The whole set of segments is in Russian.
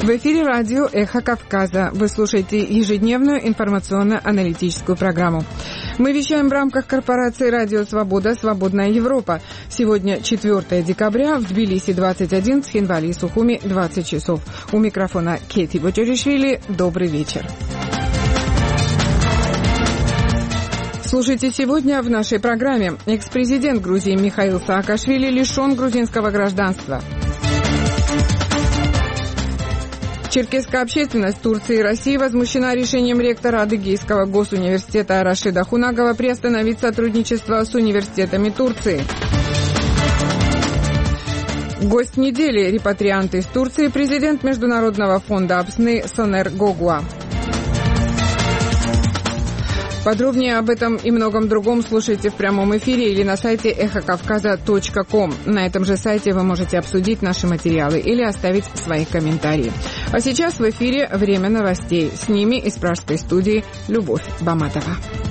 В эфире радио «Эхо Кавказа». Вы слушаете ежедневную информационно-аналитическую программу. Мы вещаем в рамках корпорации «Радио Свобода. Свободная Европа». Сегодня 4 декабря, в Тбилиси 21, в Цхинвале и Сухуми 20 часов. У микрофона Кети Боджоришвили. Добрый вечер. Слушайте сегодня в нашей программе. Экс-президент Грузии Михаил Саакашвили лишен грузинского гражданства. Черкесская общественность Турции и России возмущена решением ректора Адыгейского госуниверситета Рашида Хунагова приостановить сотрудничество с университетами Турции. Гость недели – репатриант из Турции, президент Международного фонда Абсны Сонер Гогуа. Подробнее об этом и многом другом слушайте в прямом эфире или на сайте эхокавказа.ком. На этом же сайте вы можете обсудить наши материалы или оставить свои комментарии. А сейчас в эфире «Время новостей». С ними из пражской студии Любовь Баматова.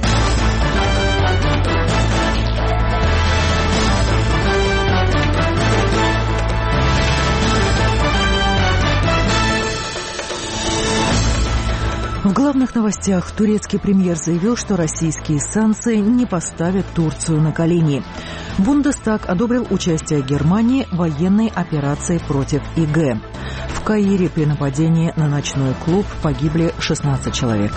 В главных новостях турецкий премьер заявил, что российские санкции не поставят Турцию на колени. Бундестаг одобрил участие Германии в военной операции против ИГ. В Каире при нападении на ночной клуб погибли 16 человек.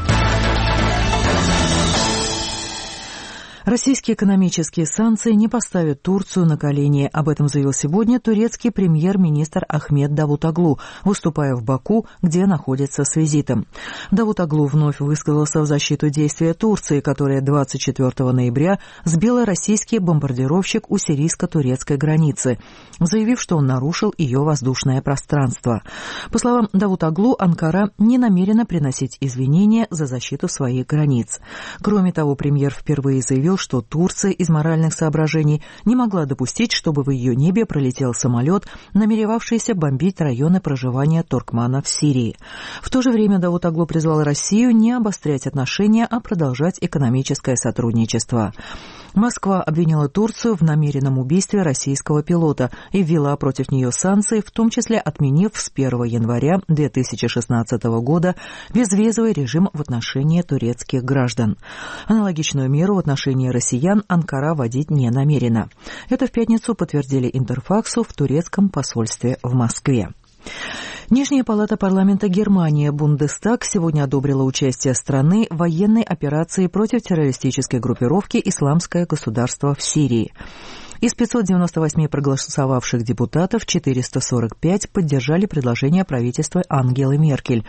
Российские экономические санкции не поставят Турцию на колени. Об этом заявил сегодня турецкий премьер-министр Ахмед Давутоглу, выступая в Баку, где находится с визитом. Давутоглу вновь высказался в защиту действия Турции, которая 24 ноября сбила российский бомбардировщик у сирийско-турецкой границы, заявив, что он нарушил ее воздушное пространство. По словам Давутоглу, Анкара не намерена приносить извинения за защиту своих границ. Кроме того, премьер впервые заявил, что Турция из моральных соображений не могла допустить, чтобы в ее небе пролетел самолет, намеревавшийся бомбить районы проживания туркманов в Сирии. В то же время Давутоглу призвал Россию не обострять отношения, а продолжать экономическое сотрудничество. Москва обвинила Турцию в намеренном убийстве российского пилота и ввела против нее санкции, в том числе отменив с 1 января 2016 года безвизовый режим в отношении турецких граждан. Аналогичную меру в отношении россиян Анкара вводить не намерена. Это в пятницу подтвердили Интерфаксу в турецком посольстве в Москве. Нижняя палата парламента Германии, Бундестаг, сегодня одобрила участие страны в военной операции против террористической группировки «Исламское государство» в Сирии. Из 598 проголосовавших депутатов 445 поддержали предложение правительства Ангелы Меркель,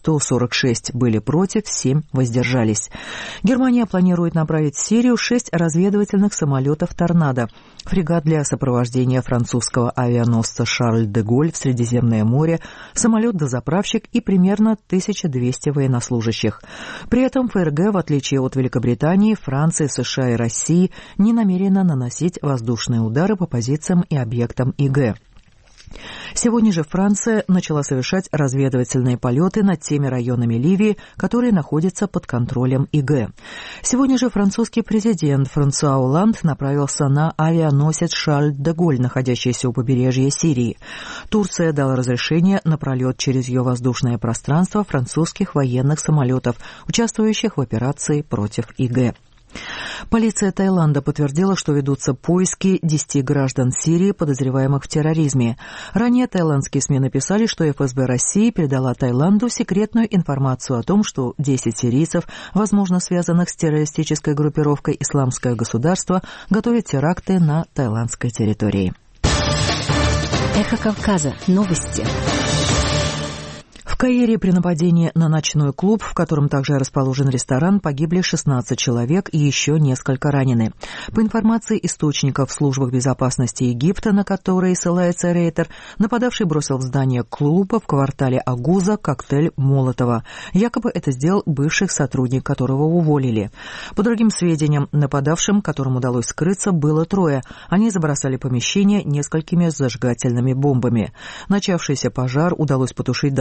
146 были против, 7 воздержались. Германия планирует направить в Сирию 6 разведывательных самолетов «Торнадо», фрегат для сопровождения французского авианосца «Шарль де Голль» в Средиземное море, самолет-дозаправщик и примерно 1200 военнослужащих. При этом ФРГ, в отличие от Великобритании, Франции, США и России, не намерена наносить воздушные удары по позициям и объектам ИГ. Сегодня же Франция начала совершать разведывательные полеты над теми районами Ливии, которые находятся под контролем ИГ. Сегодня же французский президент Франсуа Олланд направился на авианосец «Шарль де Голль», находящийся у побережья Сирии. Турция дала разрешение на пролет через ее воздушное пространство французских военных самолетов, участвующих в операции против ИГ. Полиция Таиланда подтвердила, что ведутся поиски 10 граждан Сирии, подозреваемых в терроризме. Ранее таиландские СМИ написали, что ФСБ России передала Таиланду секретную информацию о том, что 10 сирийцев, возможно связанных с террористической группировкой «Исламское государство», готовят теракты на таиландской территории. Эхо Кавказа. Новости. В Каире при нападении на ночной клуб, в котором также расположен ресторан, погибли 16 человек и еще несколько ранены. По информации источников в службах безопасности Египта, на которые ссылается Рейтер, нападавший бросил в здание клуба в квартале Агуза коктейль Молотова. Якобы это сделал бывший сотрудник, которого уволили. По другим сведениям, нападавшим, которым удалось скрыться, было 3. Они забросали помещение несколькими зажигательными бомбами. Начавшийся пожар удалось потушить достаточно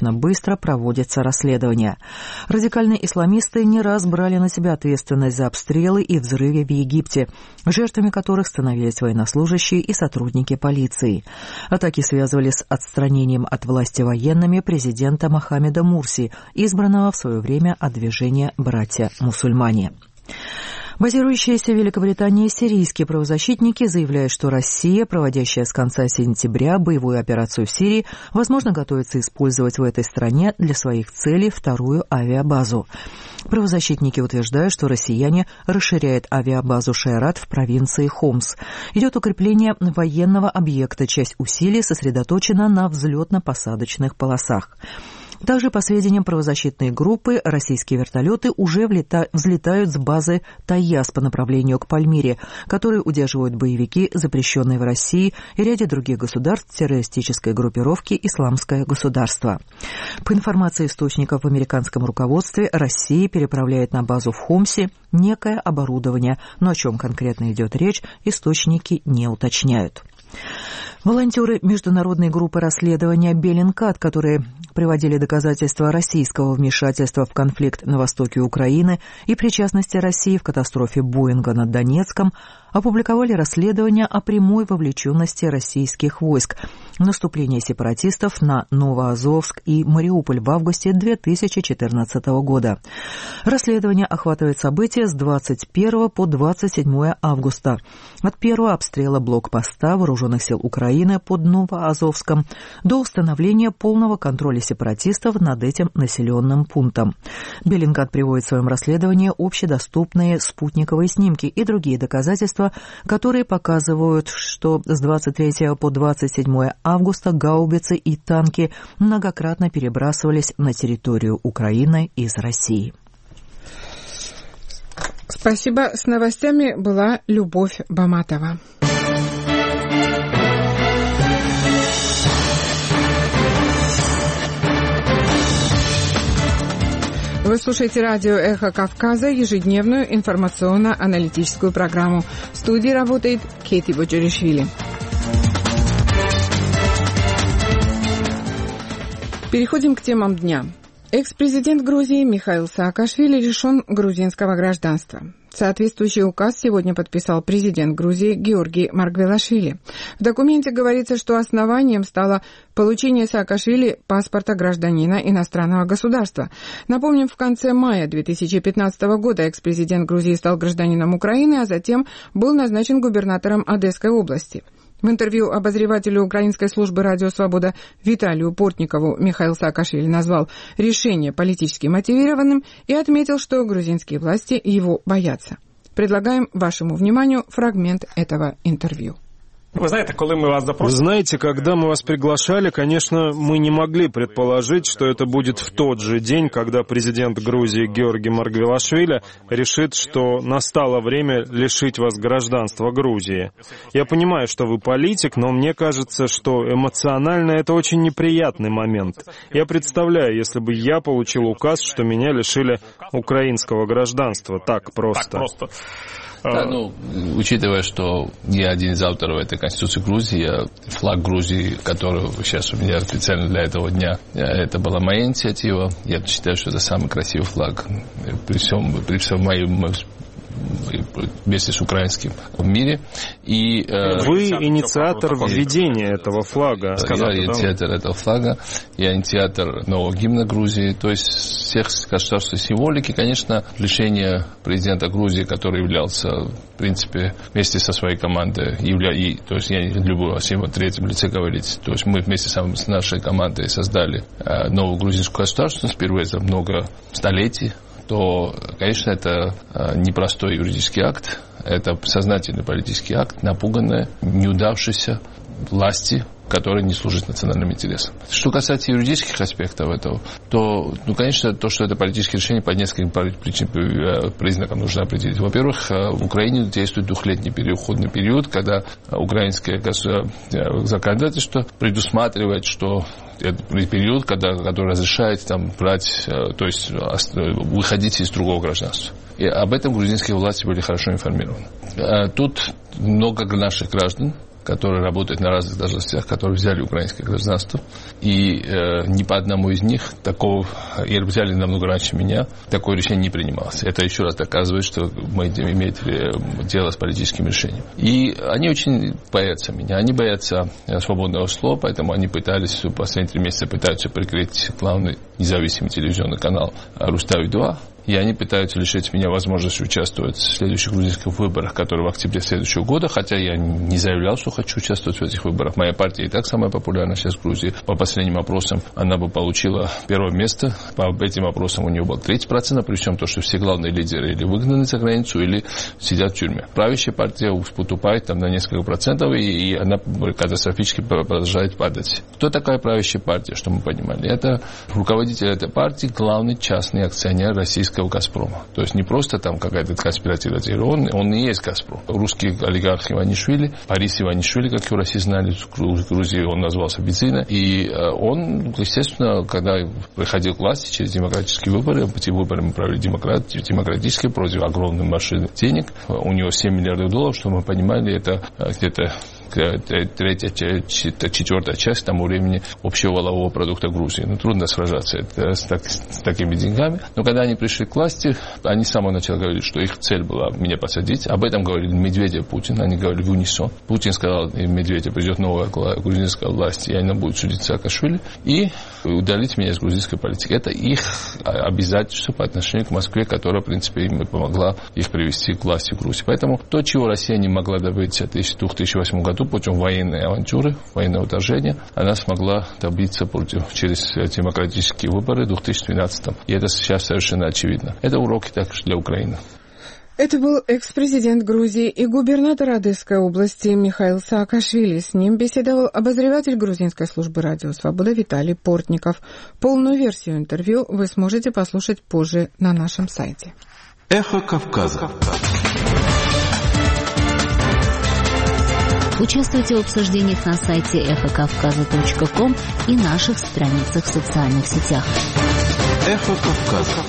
достаточно быстро проводится расследование. Радикальные исламисты не раз брали на себя ответственность за обстрелы и взрывы в Египте, жертвами которых становились военнослужащие и сотрудники полиции. Атаки связывали с отстранением от власти военными президента Мохаммеда Мурси, избранного в свое время от движения «Братья-мусульмане». Базирующиеся в Великобритании сирийские правозащитники заявляют, что Россия, проводящая с конца сентября боевую операцию в Сирии, возможно, готовится использовать в этой стране для своих целей вторую авиабазу. Правозащитники утверждают, что россияне расширяют авиабазу Шайрат в провинции Хомс. Идет укрепление военного объекта, часть усилий сосредоточена на взлетно-посадочных полосах. Также, по сведениям правозащитной группы, российские вертолеты уже взлетают с базы Тайяс по направлению к Пальмире, которые удерживают боевики, запрещенные в России и ряде других государств террористической группировки «Исламское государство». По информации источников в американском руководстве, Россия переправляет на базу в Хомсе некое оборудование, но о чем конкретно идет речь, источники не уточняют. Волонтеры международной группы расследования «Беллинкат», которые приводили доказательства российского вмешательства в конфликт на востоке Украины и причастности России в катастрофе Боинга над Донецком, опубликовали расследование о прямой вовлеченности российских войск в наступление сепаратистов на Новоазовск и Мариуполь в августе 2014 года. Расследование охватывает события с 21 по 27 августа. От первого обстрела блокпоста вооруженных сил Украины под Новоазовском до установления полного контроля сепаратистов над этим населенным пунктом. Беллинкат приводит в своем расследовании общедоступные спутниковые снимки и другие доказательства, которые показывают, что с 23 по 27 августа гаубицы и танки многократно перебрасывались на территорию Украины из России. Спасибо. С новостями была Любовь Баматова. Вы слушаете радио «Эхо Кавказа», ежедневную информационно-аналитическую программу. В студии работает Кейти Боджоришвили. Переходим к темам дня. Экс-президент Грузии Михаил Саакашвили лишен грузинского гражданства. Соответствующий указ сегодня подписал президент Грузии Георгий Маргвелашвили. В документе говорится, что основанием стало получение Саакашвили паспорта гражданина иностранного государства. Напомним, в конце мая 2015 года экс-президент Грузии стал гражданином Украины, а затем был назначен губернатором Одесской области. В интервью обозревателю украинской службы «Радио Свобода» Виталию Портникову Михаил Саакашвили назвал решение политически мотивированным и отметил, что грузинские власти его боятся. Предлагаем вашему вниманию фрагмент этого интервью. Вы знаете, когда мы вас приглашали, конечно, мы не могли предположить, что это будет в тот же день, когда президент Грузии Георгий Маргвелашвили решит, что настало время лишить вас гражданства Грузии. Я понимаю, что вы политик, но мне кажется, что эмоционально это очень неприятный момент. Я представляю, если бы я получил указ, что меня лишили украинского гражданства. Так просто. Да, учитывая, что я один из авторов этой Конституции Грузии, флаг Грузии, который сейчас у меня специально для этого дня, это была моя инициатива. Я считаю, что это самый красивый флаг при всем моем вместе с украинским в мире. И, вы инициатор введения этого флага. Я инициатор этого флага, я инициатор нового гимна Грузии, то есть всех государственной символики. Конечно, лишение президента Грузии, который являлся, в принципе, вместе со своей командой, то есть я не люблю о всем третьем лице говорить, то есть мы вместе с нашей командой создали новую грузинскую государственность впервые за много столетий, то, конечно, это непростой юридический акт, это сознательный политический акт, напуганный, неудавшийся власти, которая не служит национальным интересам. Что касается юридических аспектов этого, то, конечно, то, что это политическое решение, по нескольким признакам нужно определить. Во-первых, в Украине действует двухлетний переходный период, когда украинское законодательство предусматривает, что это период, который разрешает брать, то есть выходить из другого гражданства. И об этом грузинские власти были хорошо информированы. Тут много наших граждан, которые работают на разных должностях, которые взяли украинское гражданство. И ни по одному из них такого, и взяли намного раньше меня, такое решение не принималось. Это еще раз доказывает, что мы имеем дело с политическим решением. И они очень боятся меня. Они боятся свободного слова, поэтому они пытались, последние 3 месяца пытаются прикрыть главный независимый телевизионный канал «Рустави-2». И они пытаются лишить меня возможности участвовать в следующих грузинских выборах, которые в октябре следующего года, хотя я не заявлял, что хочу участвовать в этих выборах. Моя партия и так самая популярная сейчас в Грузии. По последним опросам она бы получила 1 место. По этим опросам у нее было 30%, при всем то, что все главные лидеры или выгнаны за границу, или сидят в тюрьме. Правящая партия уступает там на несколько процентов, и она катастрофически продолжает падать. Кто такая правящая партия, что мы понимали? Это руководитель этой партии, главный частный акционер российского «Газпрома». То есть не просто там какая-то конспиративная теория, он и есть «Газпром». Русский олигарх Иванишвили, Борис Иванишвили, как его в России знали, в Грузии он назвался Бицина. И он, естественно, когда приходил к власти через демократические выборы, эти выборы мы провели демократические против огромной машины денег. У него 7 миллиардов долларов, что мы понимали, это где-то 3/4 часть к тому времени общего валового продукта Грузии. Трудно сражаться с такими деньгами. Но когда они пришли к власти, они с самого начала говорили, что их цель была меня посадить. Об этом говорили Медведев, Путин. Они говорили в унисон. Путин сказал, Медведев, придет новая грузинская власть, и она будет судить Саакашвили, и удалить меня из грузинской политики. Это их обязательство по отношению к Москве, которая, в принципе, им помогла их привести к власти в Грузии. Поэтому то, чего Россия не могла добиться в 2008 году, путем военной авантюры, военного вторжения, она смогла добиться через демократические выборы в 2012. И это сейчас совершенно очевидно. Это уроки также для Украины. Это был экс-президент Грузии и губернатор Одесской области Михаил Саакашвили. С ним беседовал обозреватель грузинской службы «Радио Свобода» Виталий Портников. Полную версию интервью вы сможете послушать позже на нашем сайте. Эхо Кавказа. Участвуйте в обсуждениях на сайте эхокавказа.ком и наших страницах в социальных сетях. Эхо Кавказа.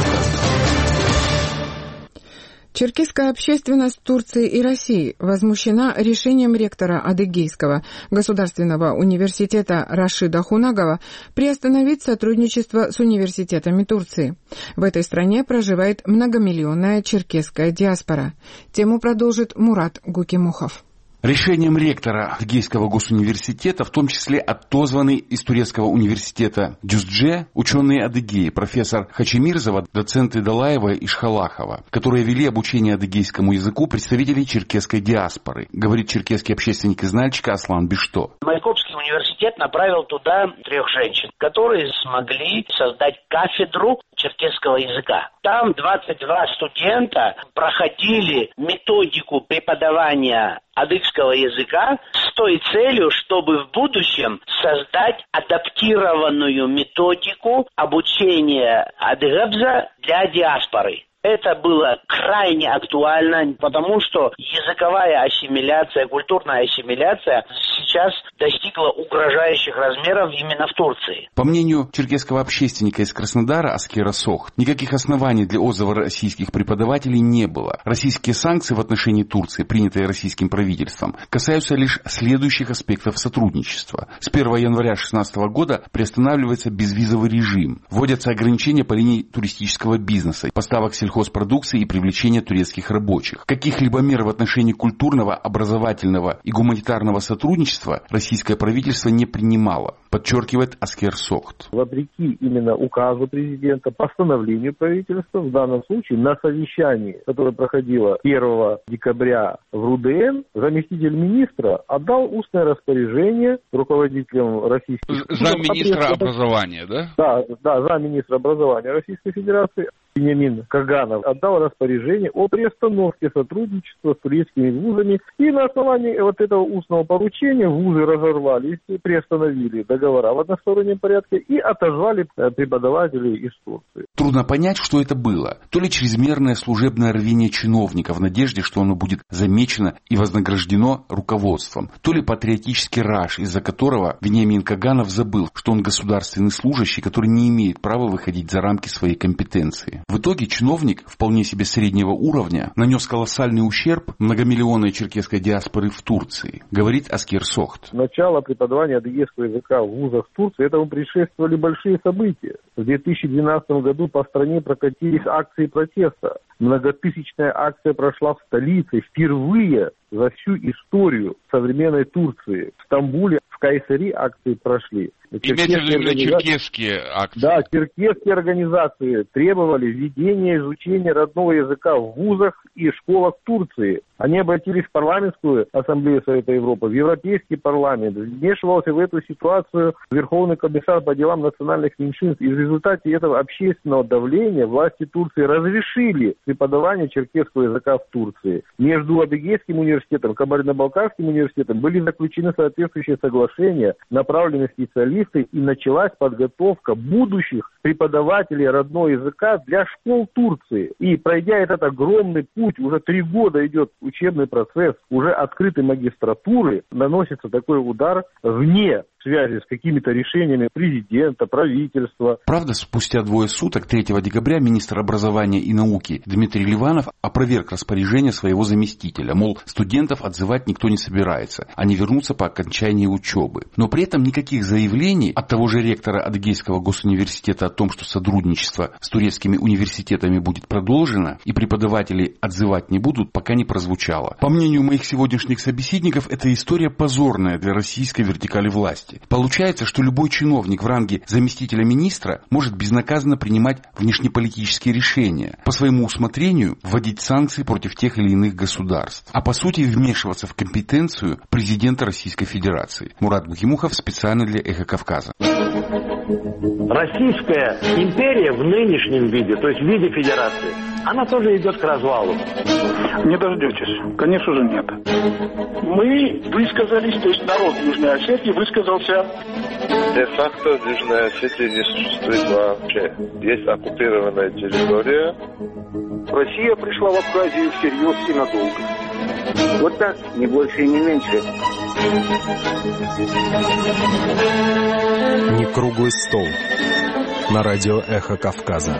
Черкесская общественность Турции и России возмущена решением ректора Адыгейского государственного университета Рашида Хунагова приостановить сотрудничество с университетами Турции. В этой стране проживает многомиллионная черкесская диаспора. Тему продолжит Мурат Гукимухов. Решением ректора Адыгейского госуниверситета, в том числе отозванный из турецкого университета Дюздже, ученые Адыгеи, профессор Хачемирзова, доценты Далаева и Шхалахова, которые вели обучение адыгейскому языку представителей черкесской диаспоры, говорит черкесский общественник из Нальчика Аслан Бишто. Майкопский университет направил туда 3 женщин, которые смогли создать кафедру черкесского языка. Там 22 студента проходили методику преподавания адыгского языка с той целью, чтобы в будущем создать адаптированную методику обучения адыгабза для диаспоры. Это было крайне актуально, потому что языковая ассимиляция, культурная ассимиляция сейчас достигла угрожающих размеров именно в Турции. По мнению черкесского общественника из Краснодара Аскера Сохт, никаких оснований для отзыва российских преподавателей не было. Российские санкции в отношении Турции, принятые российским правительством, касаются лишь следующих аспектов сотрудничества. С 1 января 2016 года приостанавливается безвизовый режим, вводятся ограничения по линии туристического бизнеса, поставок сельхозпродукции и привлечения турецких рабочих. Каких-либо мер в отношении культурного, образовательного и гуманитарного сотрудничества российское правительство не принимало, подчеркивает Аскер Сохт. Вопреки именно указу президента, постановлению правительства, в данном случае на совещании, которое проходило 1 декабря в РУДН, заместитель министра отдал устное распоряжение руководителям российских... Замминистра образования, да? Да, замминистра образования Российской Федерации Вениамин Каганов отдал распоряжение о приостановке сотрудничества с турецкими вузами. И на основании вот этого устного поручения вузы разорвали, приостановили договора в одностороннем порядке и отозвали преподавателей из Турции. Трудно понять, что это было. То ли чрезмерное служебное рвение чиновника в надежде, что оно будет замечено и вознаграждено руководством, то ли патриотический раж, из-за которого Вениамин Каганов забыл, что он государственный служащий, который не имеет права выходить за рамки своей компетенции. В итоге чиновник, вполне себе среднего уровня, нанес колоссальный ущерб многомиллионной черкесской диаспоры в Турции, говорит Аскер Сохт. Начало преподавания адыгейского языка в вузах Турции, этому предшествовали большие события. В 2012 году по стране прокатились акции протеста. Многотысячная акция прошла в столице впервые за всю историю современной Турции. В Стамбуле, в Кайсари акции прошли. Имеется в виду черкесские акции? Да, черкесские организации требовали введения изучения родного языка в вузах и школах Турции. Они обратились в парламентскую ассамблею Совета Европы, в Европейский парламент. Вмешивался в эту ситуацию Верховный комиссар по делам национальных меньшинств. И в результате этого общественного давления власти Турции разрешили преподавание черкесского языка в Турции. Между Адыгейским университетом и Кабардино-Балкарским университетом были заключены соответствующие соглашения, направленные специалисты, и началась подготовка будущих преподавателей родного языка для школ Турции. И пройдя этот огромный путь, уже 3 года идет учебный процесс, уже открытой магистратуры, наносится такой удар вне связи с какими-то решениями президента, правительства. Правда, спустя 2 суток, 3 декабря, министр образования и науки Дмитрий Ливанов опроверг распоряжение своего заместителя. Мол, студентов отзывать никто не собирается, они вернутся по окончании учебы. Но при этом никаких заявлений от того же ректора Адыгейского госуниверситета о том, что сотрудничество с турецкими университетами будет продолжено и преподавателей отзывать не будут, пока не прозвучало. По мнению моих сегодняшних собеседников, эта история позорная для российской вертикали власти. Получается, что любой чиновник в ранге заместителя министра может безнаказанно принимать внешнеполитические решения, по своему усмотрению вводить санкции против тех или иных государств, а по сути вмешиваться в компетенцию президента Российской Федерации. Мурат Бухимухов специально для «Эхо Кавказа». Российская империя в нынешнем виде, то есть в виде федерации, она тоже идет к развалу. Не дождетесь. Конечно же нет. Мы высказались, то есть народ Южной Осетии высказался. Де-факто Южная Осетия не существует вообще. Есть оккупированная территория. Россия пришла в Абхазию всерьез и надолго. Вот так, не больше и не меньше. Не круглый стол. На радио «Эхо Кавказа».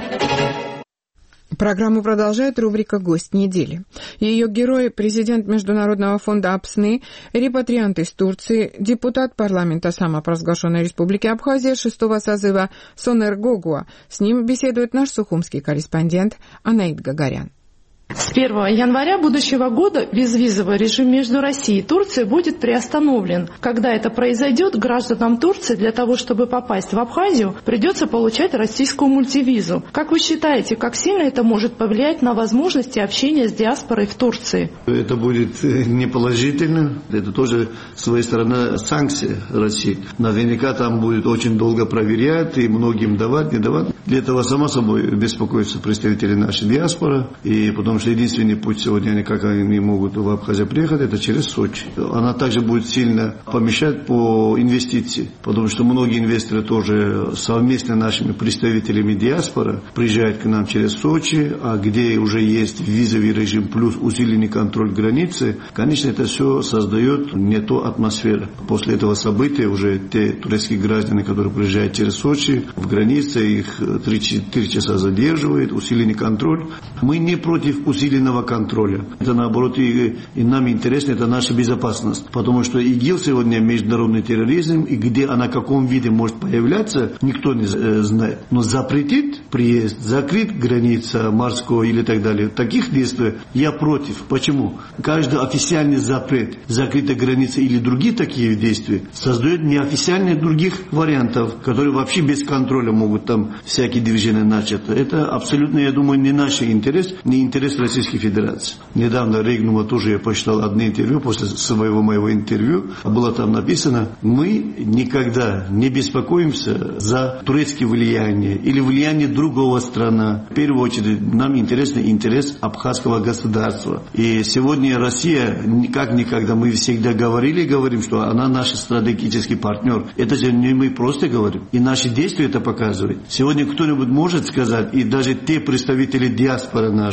Программу продолжает рубрика «Гость недели». Ее герои – президент Международного фонда АПСНы, репатриант из Турции, депутат парламента самопровозглашенной Республики Абхазия 6-го созыва Сонер Гогуа. С ним беседует наш сухумский корреспондент Анаид Гагарян. С 1 января будущего года безвизовый режим между Россией и Турцией будет приостановлен. Когда это произойдет, гражданам Турции для того, чтобы попасть в Абхазию, придется получать российскую мультивизу. Как вы считаете, как сильно это может повлиять на возможности общения с диаспорой в Турции? Это будет неположительно. Это тоже, с своей стороны, санкции России. Наверняка там будет очень долго проверять и многим давать, не давать. Для этого, само собой, беспокоятся представители нашей диаспоры. И потому что единственный путь сегодня, как они могут в Абхазию приехать, это через Сочи. Она также будет сильно помешать по инвестициям, потому что многие инвесторы тоже совместно с нашими представителями диаспоры приезжают к нам через Сочи, а где уже есть визовый режим плюс усиленный контроль границы, конечно, это все создает не ту атмосферу. После этого события уже те турецкие граждане, которые приезжают через Сочи, в границе их 3-4 часа задерживают, усиленный контроль. Мы не против усиленного контроля. Это наоборот и нам интересно, это наша безопасность. Потому что ИГИЛ сегодня международный терроризм, и где она в каком виде может появляться, никто не знает. Но запретить приезд, закрыть граница морская или так далее, таких действий я против. Почему? Каждый официальный запрет, закрытая граница или другие такие действия создают неофициальных других вариантов, которые вообще без контроля могут там всякие движения начать. Это абсолютно, я думаю, не наш интерес, не интерес Российской Федерации. Недавно Регнума тоже я почитал одно интервью, после своего моего интервью было там написано: мы никогда не беспокоимся за турецкое влияние или влияние другого страны. В первую очередь нам интересен интерес абхазского государства. И сегодня Россия, как никогда, мы всегда говорим, что она наш стратегический партнер. Это же не мы просто говорим. И наши действия это показывают. Сегодня кто-нибудь может сказать, и даже те представители диаспоры нашей,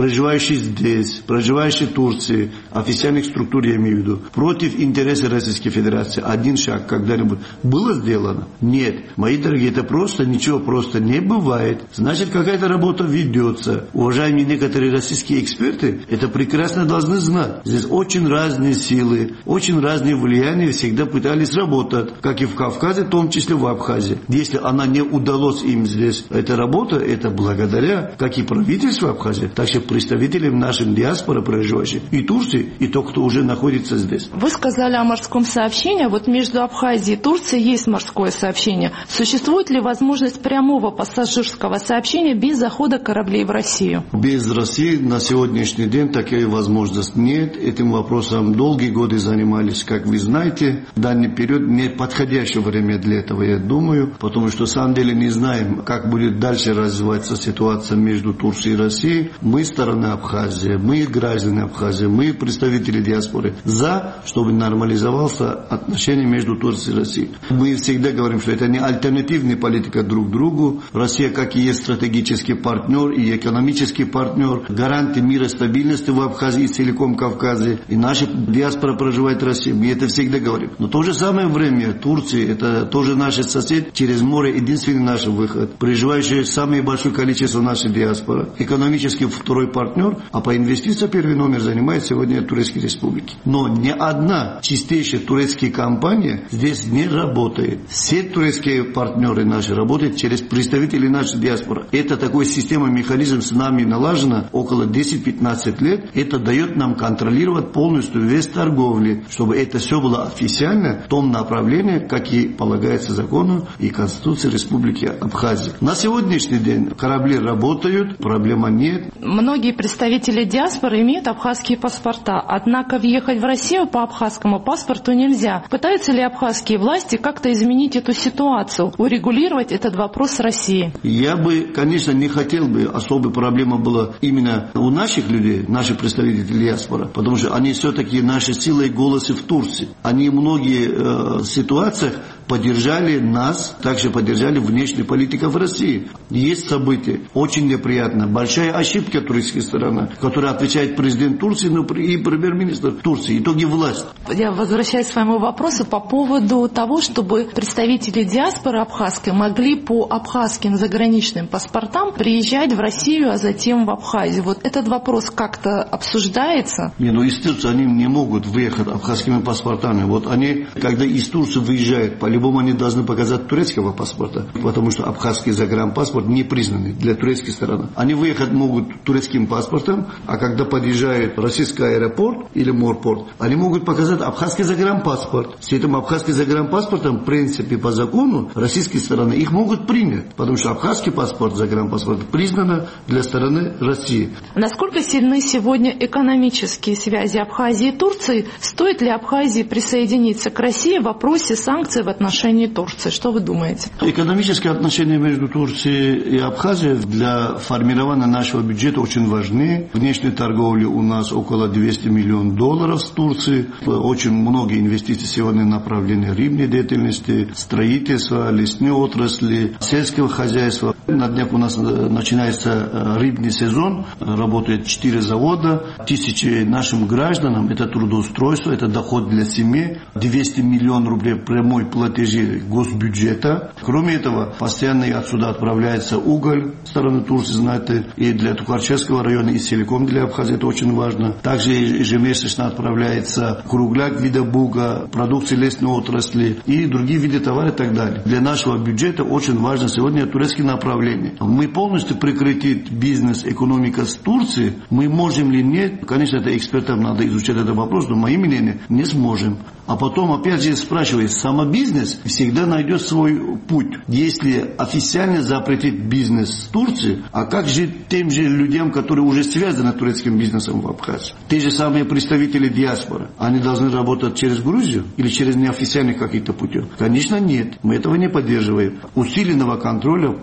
проживающие здесь, проживающие в Турции, официальных структур я имею в виду, против интересов Российской Федерации, один шаг когда-нибудь было сделано? Нет. Мои дорогие, это просто ничего просто не бывает. Значит, какая-то работа ведется. Уважаемые некоторые российские эксперты это прекрасно должны знать. Здесь очень разные силы, очень разные влияния всегда пытались работать, как и в Кавказе, в том числе в Абхазии. Если она не удалась им здесь, эта работа, это благодаря, как и правительству Абхазии, так и представителям нашей диаспоры, проживающих и Турции, и то, кто уже находится здесь. Вы сказали о морском сообщении. Вот между Абхазией и Турцией есть морское сообщение. Существует ли возможность прямого пассажирского сообщения без захода кораблей в Россию? Без России на сегодняшний день такой возможности нет. Этим вопросом долгие годы занимались, как вы знаете. В данный период не подходящее время для этого, я думаю, потому что, на самом деле, не знаем, как будет дальше развиваться ситуация между Турцией и Россией. Мы сторона Абхазии, мы граждане Абхазии, мы представители диаспоры за, чтобы нормализовался отношения между Турцией и Россией. Мы всегда говорим, что это не альтернативная политика друг другу. Россия, как и есть стратегический партнер и экономический партнер, гарант мира, стабильности в Абхазии и целиком Кавказе. И наша диаспора проживает в России. Мы это всегда говорим. Но в то же самое время Турция, это тоже наш сосед, через море единственный наш выход. Проживающий самое большое количество нашей диаспоры. Экономический второй партнер, а по инвестициям первый номер занимает сегодня Турецкие республики. Но ни одна чистейшая турецкая компания здесь не работает. Все турецкие партнеры наши работают через представителей нашей диаспоры. Это такой система, механизм с нами налажена около 10-15 лет. Это дает нам контролировать полностью весь торговли, чтобы это все было официально в том направлении, как и полагается закону и Конституции Республики Абхазия. На сегодняшний день корабли работают, проблема нет. Многие представители диаспоры имеют абхазские паспорта, однако въехать в Россию по абхазскому паспорту нельзя. Пытаются ли абхазские власти как-то изменить эту ситуацию, урегулировать этот вопрос с Россией? Я бы, конечно, не хотел бы, особой проблема была именно у наших людей, наших представителей диаспоры, потому что они все-таки наши силы и голосы в Турции. Они в многих ситуациях поддержали нас, также поддержали внешнюю политику в России. Есть события, очень неприятно. Большая ошибка турецкой стороны, которая отвечает президент Турции и премьер-министр Турции, итоги власти. Я возвращаюсь к своему вопросу по поводу того, чтобы представители диаспоры абхазской могли по абхазским заграничным паспортам приезжать в Россию, а затем в Абхазию. Вот этот вопрос как-то обсуждается? Из Турции они не могут выехать абхазскими паспортами. Вот они, когда из Турции выезжают, по-любому они должны показать турецкого паспорта, потому что абхазский загранпаспорт не признанный для турецкой стороны. Они выехать могут турецким паспортом, а когда подъезжает российский аэропорт или морпорт, они могут показать абхазский загранпаспорт. С этим абхазским загранпаспортом, в принципе, по закону российской стороны их могут принять, потому что абхазский паспорт, загранпаспорт признан для стороны России. Насколько сильны сегодня экономические связи Абхазии и Турции? Стоит ли Абхазии присоединиться к России в вопросе санкций в отношении Турции? Что вы думаете? Экономические отношения между Турцией и Абхазией для формирования нашего бюджета очень важны. Внешней торговли у нас около 200 миллионов долларов с Турцией. Очень многие инвестиции сегодня направлены в рыбной деятельности, строительство, лесной отрасли, сельского хозяйства. На днях у нас начинается рыбный сезон, работает 4 завода, 1000 нашим гражданам, это трудоустройство, это доход для семьи, 200 миллионов рублей прямой платежи госбюджета. Кроме этого, постоянно отсюда отправляется уголь со стороны Турции, знаете, и для Тухарчевского района, и целиком для Абхазии это очень важно. Также ежемесячно отправляется кругляк вида буга, продукции лесной отрасли и другие виды товаров и так далее. Для нашего бюджета очень важно сегодня турецкие направления. Мы полностью прекратить бизнес, экономика с Турцией, мы можем ли нет, конечно, это экспертам надо изучать этот вопрос, но моим мнением не сможем. А потом, опять же, спрашивает, сам бизнес всегда найдет свой путь. Если официально запретить бизнес с Турцией, а как же тем же людям, которые уже связаны с турецким бизнесом в Абхазии? Те же самые представители диаспоры, они должны работать через Грузию или через неофициальных каких-то путей? Конечно, нет. Мы этого не поддерживаем. Усиленного контроля, пожалуйста.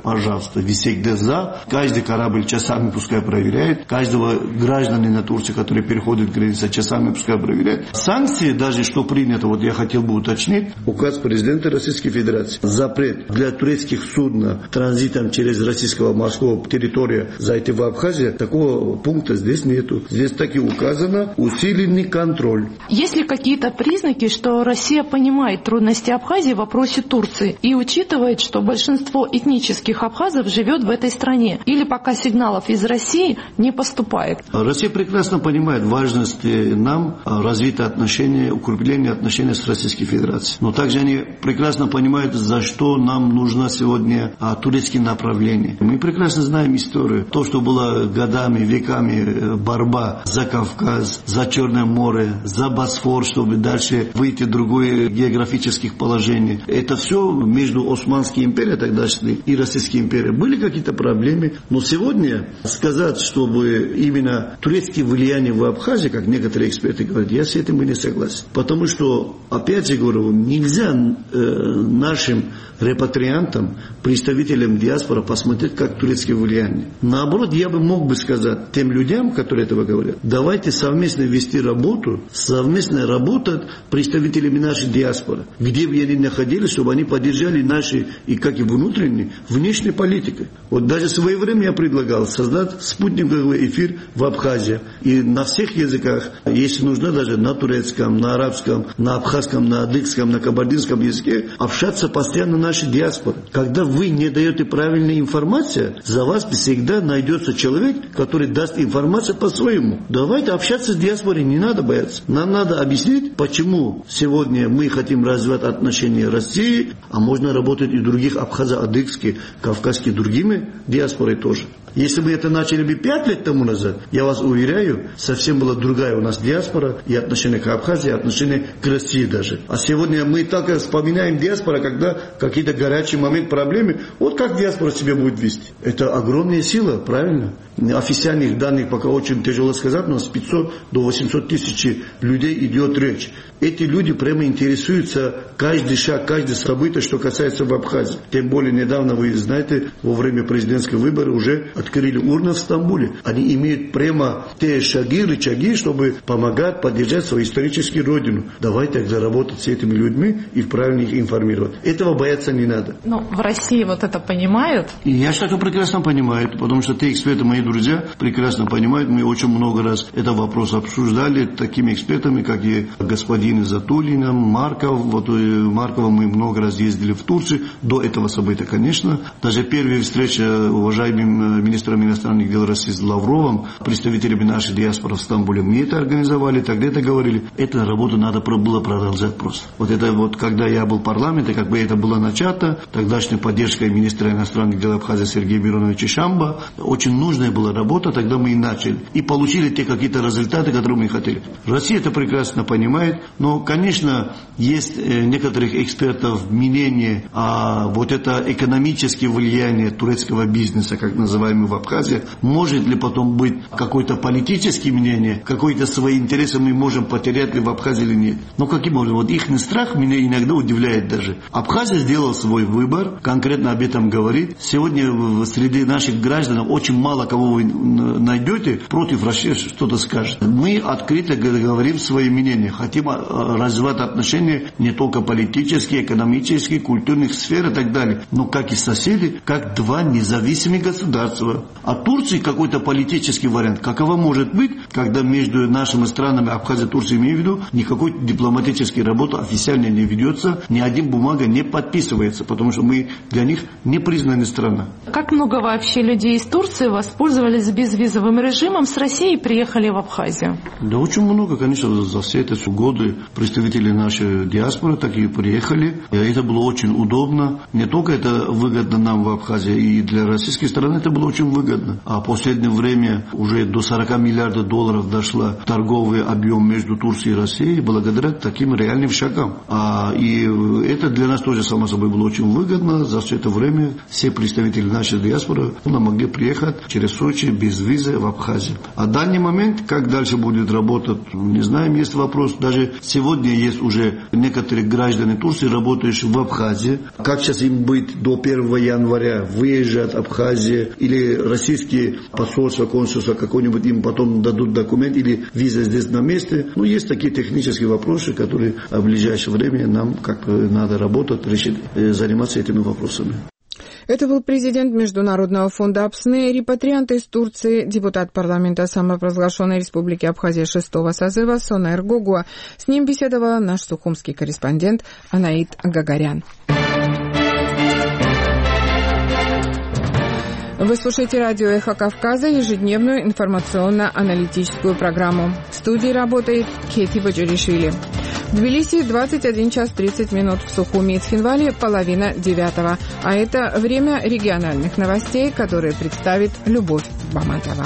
пожалуйста, вы всегда за. Каждый корабль часами пускай проверяет. Каждого гражданина Турции, который переходит границу, часами пускай проверяет. Санкции, даже что принято, вот я хотел бы уточнить, указ президента Российской Федерации. Запрет для турецких суден транзитом через российского морского территорию зайти в Абхазию, такого пункта здесь нету. Здесь так и указано усиленный контроль. Есть ли какие-то признаки, что Россия понимает трудности Абхазии в вопросе Турции и учитывает, что большинство этнических абхазов живет в этой стране? Или пока сигналов из России не поступает? Россия прекрасно понимает важность нам развития отношений, укрепления отношений с Российской Федерацией. Но также они прекрасно понимают, за что нам нужно сегодня турецкие направления. Мы прекрасно знаем историю. То, что было годами, веками борьба за Кавказ, за Черное море, за Босфор, чтобы дальше выйти в другое географических положений. Это все между Османской империей тогдашней и Российской империей. Были какие-то проблемы, но сегодня сказать, чтобы именно турецкие влияния в Абхазии, как некоторые эксперты говорят, я с этим и не согласен. Потому что, опять же говорю, нельзя нашим репатриантам, представителям диаспоры посмотреть, как турецкие влияния. Наоборот, я бы мог бы сказать тем людям, которые этого говорят, давайте совместно вести работу, совместно работать представителями нашей диаспоры, где бы они ни находились, чтобы они поддержали наши, и как и внутренние, внешней политикой. Вот даже в свое время я предлагал создать спутниковый эфир в Абхазии. И на всех языках, если нужно, даже на турецком, на арабском, на абхазском, на адыгском, на кабардинском языке, общаться постоянно нашей диаспоры. Когда вы не даете правильной информации, за вас всегда найдется человек, который даст информацию по-своему. Давайте общаться с диаспорой, не надо бояться. Нам надо объяснить, почему сегодня мы хотим развивать отношения России, а можно работать и других абхазо-адыгских, кавказских, другими диаспорой тоже. Если мы это начали бы 5 лет тому назад, я вас уверяю, совсем была другая у нас диаспора, и отношение к Абхазии, и отношение к России даже. А сегодня мы так вспоминаем диаспора, когда какие-то горячие моменты, проблемы, вот как диаспора себя будет вести. Это огромная сила, правильно? Официальных данных пока очень тяжело сказать, но с 500 до 800 тысяч людей идет речь. Эти люди прямо интересуются каждый шаг, каждое событие, что касается в Абхазии. Тем более недавно, вы знаете, во время президентских выборов уже открыли урны в Стамбуле. Они имеют прямо те шаги, рычаги, чтобы помогать, поддержать свою историческую родину. Давайте тогда работать с этими людьми и правильно их информировать. Этого бояться не надо. Но в России вот это понимают? И я считаю, прекрасно понимают, потому что те эксперты, мои друзья, прекрасно понимают. Мы очень много раз этот вопрос обсуждали такими экспертами, как и господин Затулиным, Марков. Вот Маркова мы много раз ездили в Турцию. До этого события, конечно. Даже первая встреча уважаемым министром иностранных дел России с Лавровым, представителями нашей диаспоры в Стамбуле, мы это организовали, тогда это говорили. Эту работу надо было продолжать просто. Вот это вот, когда я был в парламенте, как бы это было начато, тогдашняя поддержка министра иностранных дел Абхазии Сергея Мироновича Шамба, очень нужная была работа, тогда мы и начали. И получили те какие-то результаты, которые мы хотели. Россия это прекрасно понимает, но, конечно, есть некоторых экспертов мнение о вот это экономическое влияние турецкого бизнеса, как называемый в Абхазии, может ли потом быть какое-то политическое мнение, какие-то свои интересы мы можем потерять ли в Абхазии или нет. Но каким образом? Вот их страх меня иногда удивляет даже. Абхазия сделала свой выбор, конкретно об этом говорит. Сегодня среди наших граждан очень мало кого вы найдете, против России что-то скажет. Мы открыто говорим свои мнения, хотим развивать отношения не только политические, экономические, культурных сфер и так далее, но как и соседи, как два независимых государства. А Турции какой-то политический вариант. Каково может быть, когда между нашими странами, Абхазия и Турция, имею в виду, никакой дипломатической работы официально не ведется, ни один бумага не подписывается, потому что мы для них не признанная страна. Как много вообще людей из Турции воспользовались безвизовым режимом с Россией и приехали в Абхазию? Да очень много, конечно, за все эти годы представители нашей диаспоры такие приехали. И это было очень удобно. Не только это выгодно нам в Абхазии, и для российской стороны это было очень выгодно. А в последнее время уже до 40 миллиардов долларов дошла торговый объем между Турцией и Россией благодаря таким реальным шагам. И это для нас тоже, само собой, было очень выгодно. За все это время все представители нашей диаспоры могли приехать через Сочи без визы в Абхазию. А в данный момент, как дальше будет работать, не знаем, есть вопрос. Даже сегодня есть уже некоторые граждане Турции, работающие в Абхазии. Как сейчас им быть до 1 января говоря, выезжать Абхазия или российские посольства, консульства какой-нибудь им потом дадут документ или виза здесь на месте. Ну, есть такие технические вопросы, которые в ближайшее время нам как надо работать, решить, заниматься этими вопросами. Это был президент Международного фонда АПСНы, репатриант из Турции, депутат парламента самопровозглашенной республики Абхазия 6-го созыва Сонер Гогуа. С ним беседовала наш сухумский корреспондент Анаит Гагарян. Вы слушаете радио «Эхо Кавказа», ежедневную информационно-аналитическую программу. В студии работает Кети Баджаришвили. В Тбилиси 21 час 30 минут, в Сухуми и Цхинвале 8:30. А это время региональных новостей, которые представит Любовь Баматова.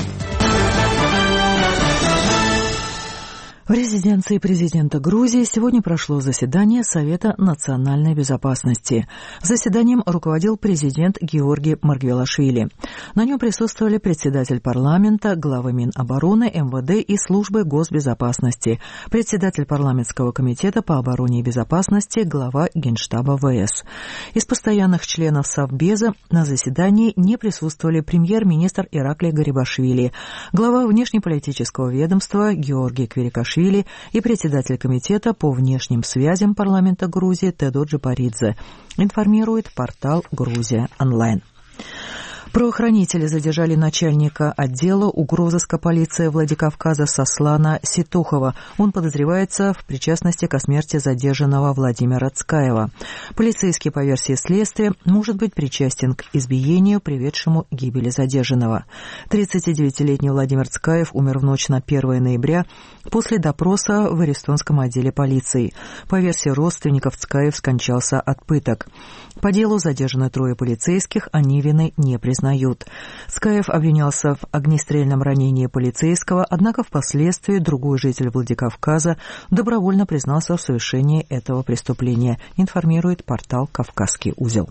В резиденции президента Грузии сегодня прошло заседание Совета национальной безопасности. Заседанием руководил президент Георгий Маргвелашвили. На нем присутствовали председатель парламента, главы Минобороны, МВД и службы госбезопасности, председатель парламентского комитета по обороне и безопасности, глава Генштаба ВС. Из постоянных членов Совбеза на заседании не присутствовали премьер-министр Ираклий Гарибашвили, глава внешнеполитического ведомства Георгий Кверикашвили и председатель комитета по внешним связям парламента Грузии Тедо Джапаридзе, информирует портал «Грузия онлайн». Правоохранители задержали начальника отдела угрозыска полиции Владикавказа Сослана Ситухова. Он подозревается в причастности к смерти задержанного Владимира Цкаева. Полицейский, по версии следствия, может быть причастен к избиению, приведшему к гибели задержанного. 39-летний Владимир Цкаев умер в ночь на 1 ноября после допроса в Эристонском отделе полиции. По версии родственников, Цкаев скончался от пыток. По делу задержаны 3 полицейских, они вины не признают. Цкаев обвинялся в огнестрельном ранении полицейского, однако впоследствии другой житель Владикавказа добровольно признался в совершении этого преступления, информирует портал «Кавказский узел».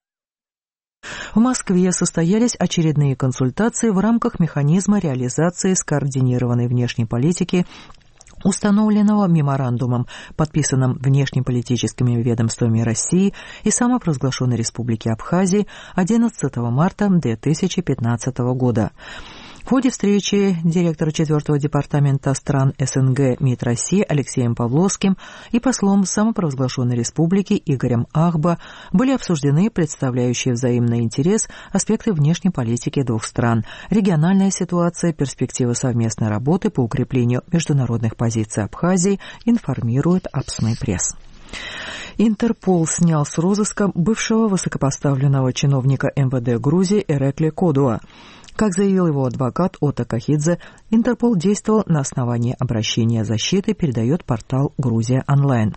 В Москве состоялись очередные консультации в рамках механизма реализации скоординированной внешней политики, установленного меморандумом, подписанным внешнеполитическими ведомствами России и самопровозглашенной Республики Абхазии 11 марта 2015 года. В ходе встречи директора 4-го департамента стран СНГ МИД России Алексеем Павловским и послом самопровозглашенной республики Игорем Ахба были обсуждены представляющие взаимный интерес аспекты внешней политики двух стран, региональная ситуация, перспективы совместной работы по укреплению международных позиций Абхазии, информирует Апсный пресс. Интерпол снял с розыска бывшего высокопоставленного чиновника МВД Грузии Эрекли Кодуа. Как заявил его адвокат Ота Кахидзе, Интерпол действовал на основании обращения защиты, передает портал «Грузия онлайн».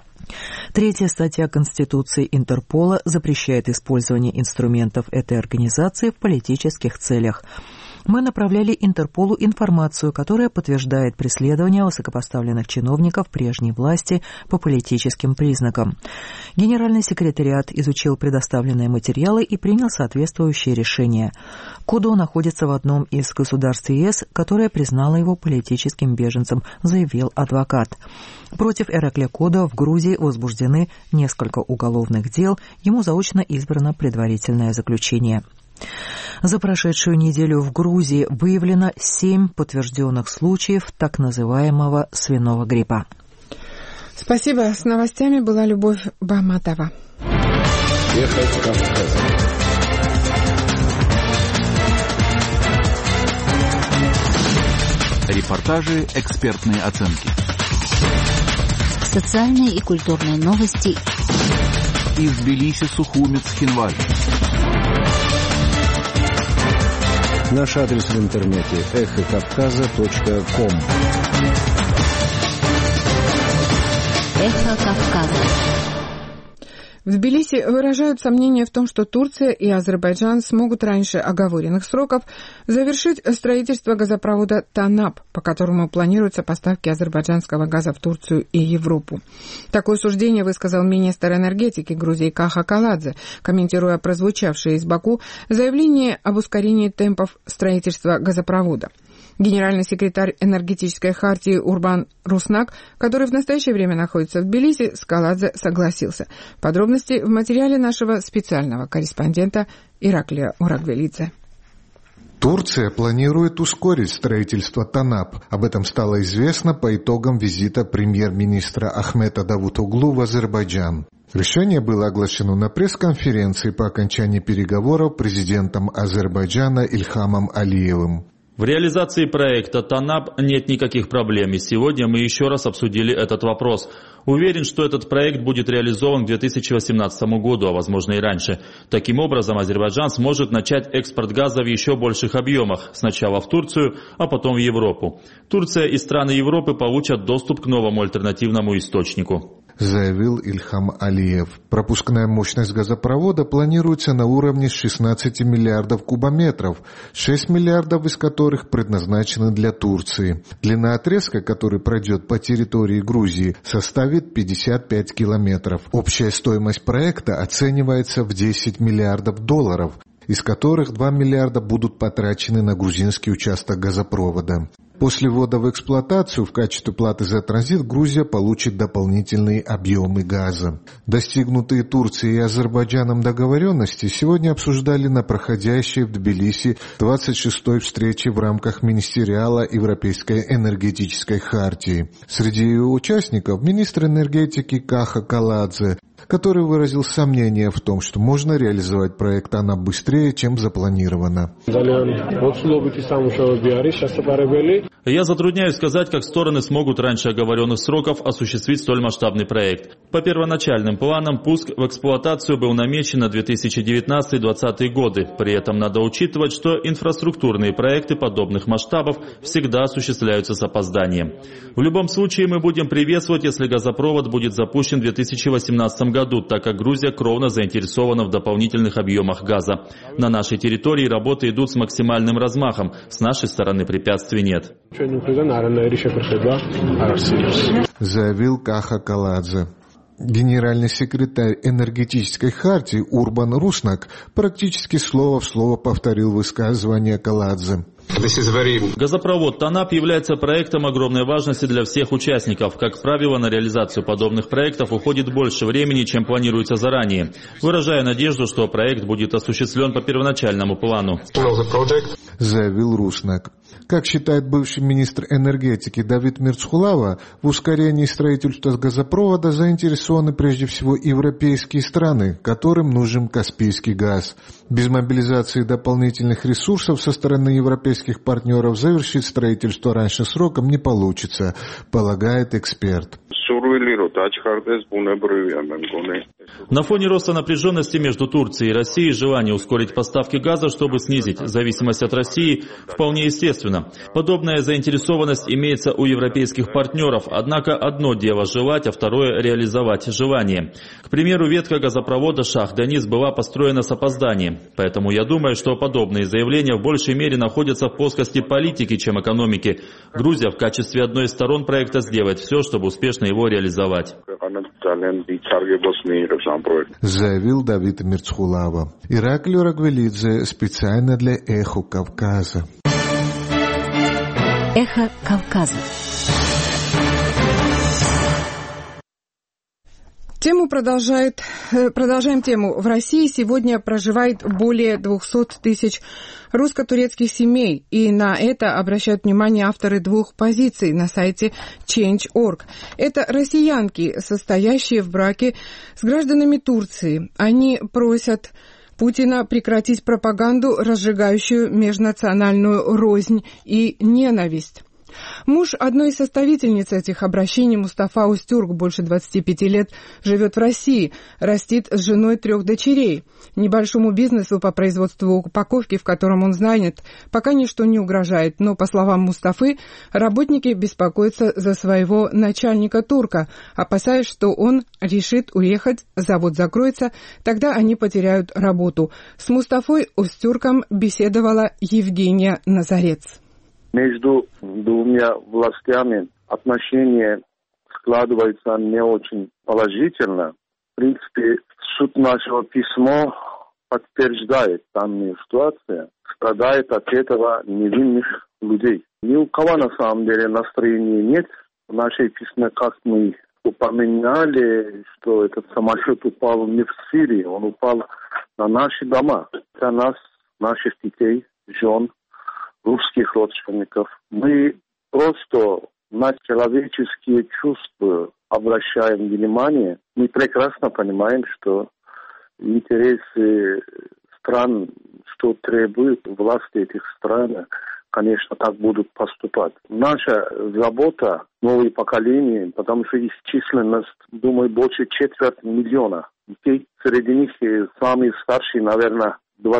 3-я статья Конституции Интерпола запрещает использование инструментов этой организации в политических целях. Мы направляли Интерполу информацию, которая подтверждает преследование высокопоставленных чиновников прежней власти по политическим признакам. Генеральный секретариат изучил предоставленные материалы и принял соответствующие решения. Кодо находится в одном из государств ЕС, которое признало его политическим беженцем, заявил адвокат. Против Эрекли Кодо в Грузии возбуждены несколько уголовных дел, ему заочно избрано предварительное заключение. За прошедшую неделю в Грузии выявлено 7 подтвержденных случаев так называемого свиного гриппа. Спасибо. С новостями была Любовь Баматова. Эхо Кавказа. Репортажи, экспертные оценки. Социальные и культурные новости. Из Тбилиси, Сухуми, Цхинвали. Наш адрес в интернете эхокавказа.ком. Эхо Кавказа. В Тбилиси выражают сомнения в том, что Турция и Азербайджан смогут раньше оговоренных сроков завершить строительство газопровода ТАНАП, по которому планируются поставки азербайджанского газа в Турцию и Европу. Такое суждение высказал министр энергетики Грузии Каха Каладзе, комментируя прозвучавшее из Баку заявление об ускорении темпов строительства газопровода. Генеральный секретарь энергетической хартии Урбан Руснак, который в настоящее время находится в Тбилиси, с Каладзе согласился. Подробности в материале нашего специального корреспондента Ираклия Урагвелидзе. Турция планирует ускорить строительство ТАНАП. Об этом стало известно по итогам визита премьер-министра Ахмета Давутоглу в Азербайджан. Решение было оглашено на пресс-конференции по окончании переговоров президентом Азербайджана Ильхамом Алиевым. В реализации проекта ТАНАП нет никаких проблем, и сегодня мы еще раз обсудили этот вопрос. Уверен, что этот проект будет реализован к 2018 году, а возможно и раньше. Таким образом, Азербайджан сможет начать экспорт газа в еще больших объемах, сначала в Турцию, а потом в Европу. Турция и страны Европы получат доступ к новому альтернативному источнику, заявил Ильхам Алиев. Пропускная мощность газопровода планируется на уровне 16 миллиардов кубометров, 6 миллиардов из которых предназначены для Турции. Длина отрезка, который пройдет по территории Грузии, составит 55 километров. Общая стоимость проекта оценивается в 10 миллиардов долларов, из которых 2 миллиарда будут потрачены на грузинский участок газопровода. После ввода в эксплуатацию в качестве платы за транзит Грузия получит дополнительные объемы газа. Достигнутые Турцией и Азербайджаном договоренности сегодня обсуждали на проходящей в Тбилиси 26-й встрече в рамках Министериала Европейской энергетической хартии. Среди ее участников министр энергетики Каха Каладзе, который выразил сомнение в том, что можно реализовать проект ТАНАП быстрее, чем запланировано. Я затрудняюсь сказать, как стороны смогут раньше оговоренных сроков осуществить столь масштабный проект. По первоначальным планам пуск в эксплуатацию был намечен на 2019-2020 годы. При этом надо учитывать, что инфраструктурные проекты подобных масштабов всегда осуществляются с опозданием. В любом случае мы будем приветствовать, если газопровод будет запущен в 2018 году, так как Грузия кровно заинтересована в дополнительных объемах газа. На нашей территории работы идут с максимальным размахом, с нашей стороны препятствий нет, заявил Каха Каладзе. Генеральный секретарь энергетической хартии Урбан Руснак практически слово в слово повторил высказывание Каладзе. Газопровод ТАНАП является проектом огромной важности для всех участников. Как правило, на реализацию подобных проектов уходит больше времени, чем планируется заранее. Выражаю надежду, что проект будет осуществлен по первоначальному плану, заявил Руснак. Как считает бывший министр энергетики Давид Мирцхулава, в ускорении строительства газопровода заинтересованы прежде всего европейские страны, которым нужен каспийский газ. Без мобилизации дополнительных ресурсов со стороны европейских партнеров завершить строительство раньше сроком не получится, полагает эксперт. На фоне роста напряженности между Турцией и Россией желание ускорить поставки газа, чтобы снизить зависимость от России, вполне естественно. Подобная заинтересованность имеется у европейских партнеров, однако одно дело желать, а второе реализовать желание. К примеру, ветка газопровода Шах-Дениз была построена с опозданием, поэтому я думаю, что подобные заявления в большей мере находятся в плоскости политики, чем экономики. Грузия в качестве одной из сторон проекта сделает все, чтобы успешно его реализовать, заявил Давид Мирцхулава. Ираклий Урагвелидзе специально для «Эхо Кавказа». «Эхо Кавказа». Продолжаем тему. В России сегодня проживает более 200 тысяч русско-турецких семей, и на это обращают внимание авторы двух позиций на сайте Change.org. Это россиянки, состоящие в браке с гражданами Турции. Они просят Путина прекратить пропаганду, разжигающую межнациональную рознь и ненависть. Муж одной из составительниц этих обращений, Мустафа Устюрк, больше 25 лет, живет в России, растит с женой 3 дочерей. Небольшому бизнесу по производству упаковки, в котором он занят, пока ничто не угрожает, но, по словам Мустафы, работники беспокоятся за своего начальника-турка, опасаясь, что он решит уехать, завод закроется, тогда они потеряют работу. С Мустафой Устюрком беседовала Евгения Назарец. Между двумя властями отношения складываются не очень положительно. В принципе, суть нашего письма подтверждает данную ситуацию, страдает от этого невинных людей. Ни у кого на самом деле настроения нет. В нашей письме, как мы упоминали, что этот самолет упал не в Сирии, он упал на наши дома, для нас, наших детей, жен, русских родственников. Мы просто на человеческие чувства обращаем внимание. Мы прекрасно понимаем, что интересы стран, что требуют власти этих стран, конечно, так будут поступать. Наша забота, новые поколения, потому что их численность, думаю, больше 250 000 детей. Среди них самые старшие, наверное,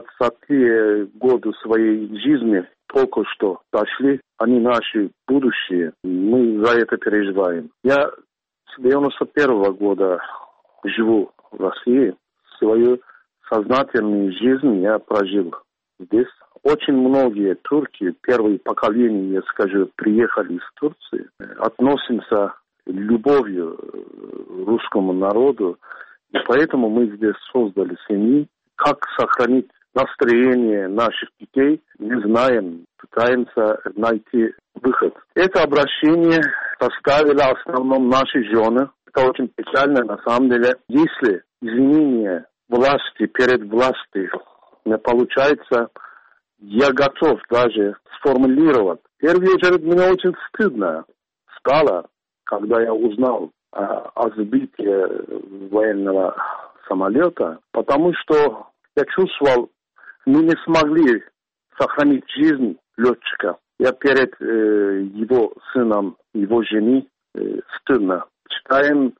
20-е годы своей жизни только что дошли. Они наши будущее. Мы за это переживаем. Я с 91-го года живу в России. Свою сознательную жизнь я прожил здесь. Очень многие турки, первые поколения, я скажу, приехали из Турции, относимся любовью к русскому народу. И поэтому мы здесь создали семьи. Как сохранить настроение наших детей, не знаем, пытаемся найти выход. Это обращение составили в основном наши жены. Это очень печально, на самом деле. Если извинения власти перед властью не получается, я готов даже сформулировать. В первую очередь, мне очень стыдно стало, когда я узнал о сбитии военного самолета, потому что я чувствовал, мы не смогли сохранить жизнь летчика. Я перед его сыном, его женой стыдно. Считаем